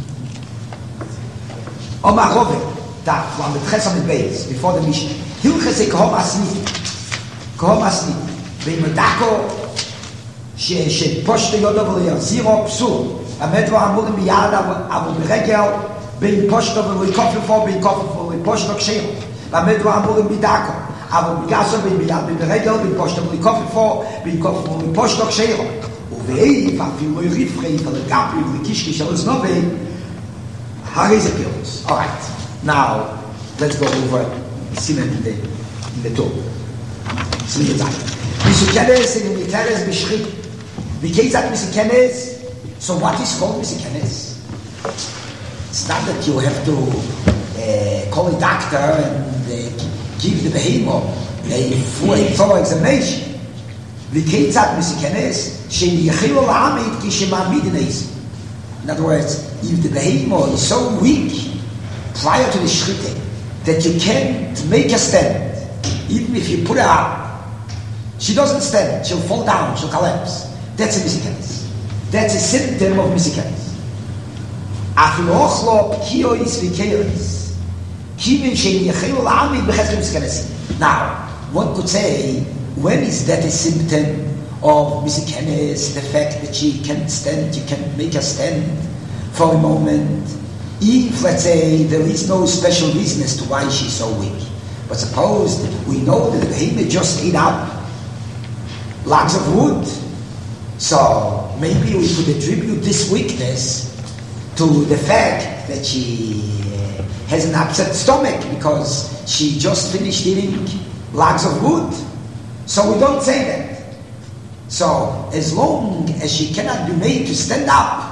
Omar Rove, that one, the Ches on the base, before the Mishnah, Hilchese Kohom Asnit, Kohom Asnit, Veimodako, שפושט יודו ולייזירו פסול. המדו אמורים ביד אבל ברגל בין פושטו ולקופפו בין קופפו ולפושטו קשירו. המדו אמורים בידקו אבל בגסו בין ביד בין ברגל בין פושטו ולקופפו בין קופפו ולפושטו קשירו. ובאיף אפילו יריפחי ולגפי ולקישקי של הזנובי הרי זה פירוס. Alright, now let's go over Simen in the, in the top. Simen the time. Misukenes in the Miteres Bishchit. V'keizat Misukenes. So what is called Misukenes? It's not that you have to uh, call a doctor and uh, give the behemoth a full thorough examination. V'keizat Misukenes she'yichilu la'amid ki she'ma'amid neis. In other words, if the behemoth is so weak prior to the shchita that you can't make a stand, even if you put her up, she doesn't stand, she'll fall down, she'll collapse. That's a Misukenes. That's a symptom of Misukenes. Afilo ochlo p'kiois v'keiris. Kivin she'yichilu la'amid b'chesed Misukenes. Now, one could say, when is that a symptom of Misukenes? The fact that she can't stand, you can't make her stand for a moment. If, let's say, there is no special reason as to why she's so weak. But suppose we know that the behemoth just ate up logs of wood. So maybe we could attribute this weakness to the fact that she has an upset stomach because she just finished eating logs of wood. So we don't say that. So as long as she cannot be made to stand up,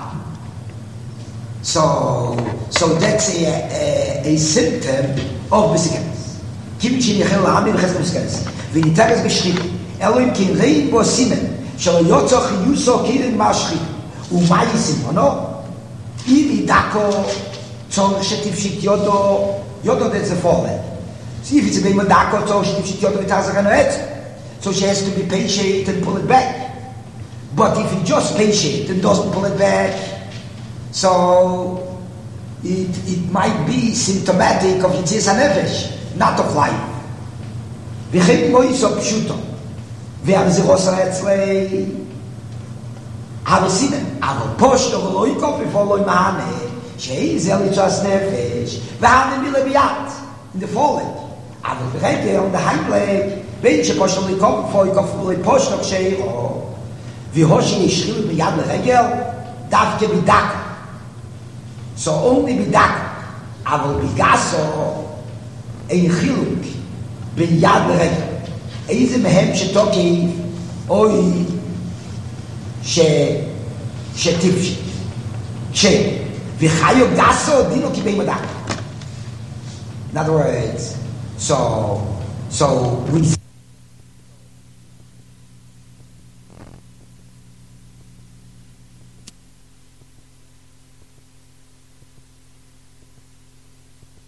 so so that's a, a, a symptom of Misukenes. Kim she'yichilu la'amid b'chesed Misukenes. V'niteres b'shchita. אלוהים כי ראי בו סימן שלא יוצא חיוסו כאילו מהשחית ומה יסימונו? אם ידעקו צורך שתפשיט יודו יודו זה פורל. if it's being מדעקו צורך שתפשיט יודו ותחזקנו עצם so she has to be patient and pull it back. But if he just patient and doesn't pull it back, so it, it might be symptomatic of Yitzias HaNefesh, not of life. וכן מויסו פשוטו, והמזירוס הרצלי, אבל סימן, אבל פושטו ולא יקוף בפור לא ימענה, שאין זה ליצוס נפש, והנה מילה ביד, in the forehead. אבל ברגע, on the hind leg, בין שפושטו לא יקוף בפור יקוף ולא פושטו כשאירו, והושי ישחיל ביד לרגל, דווקא בדקה. So only בדקה, אבל בגסו, אין חילוק, ביד לרגל. איזה מהם שתוקף, אוי, ש... שטיפשי. ש... וחיו גסו, דינו כבי מדק. In other words, so, so we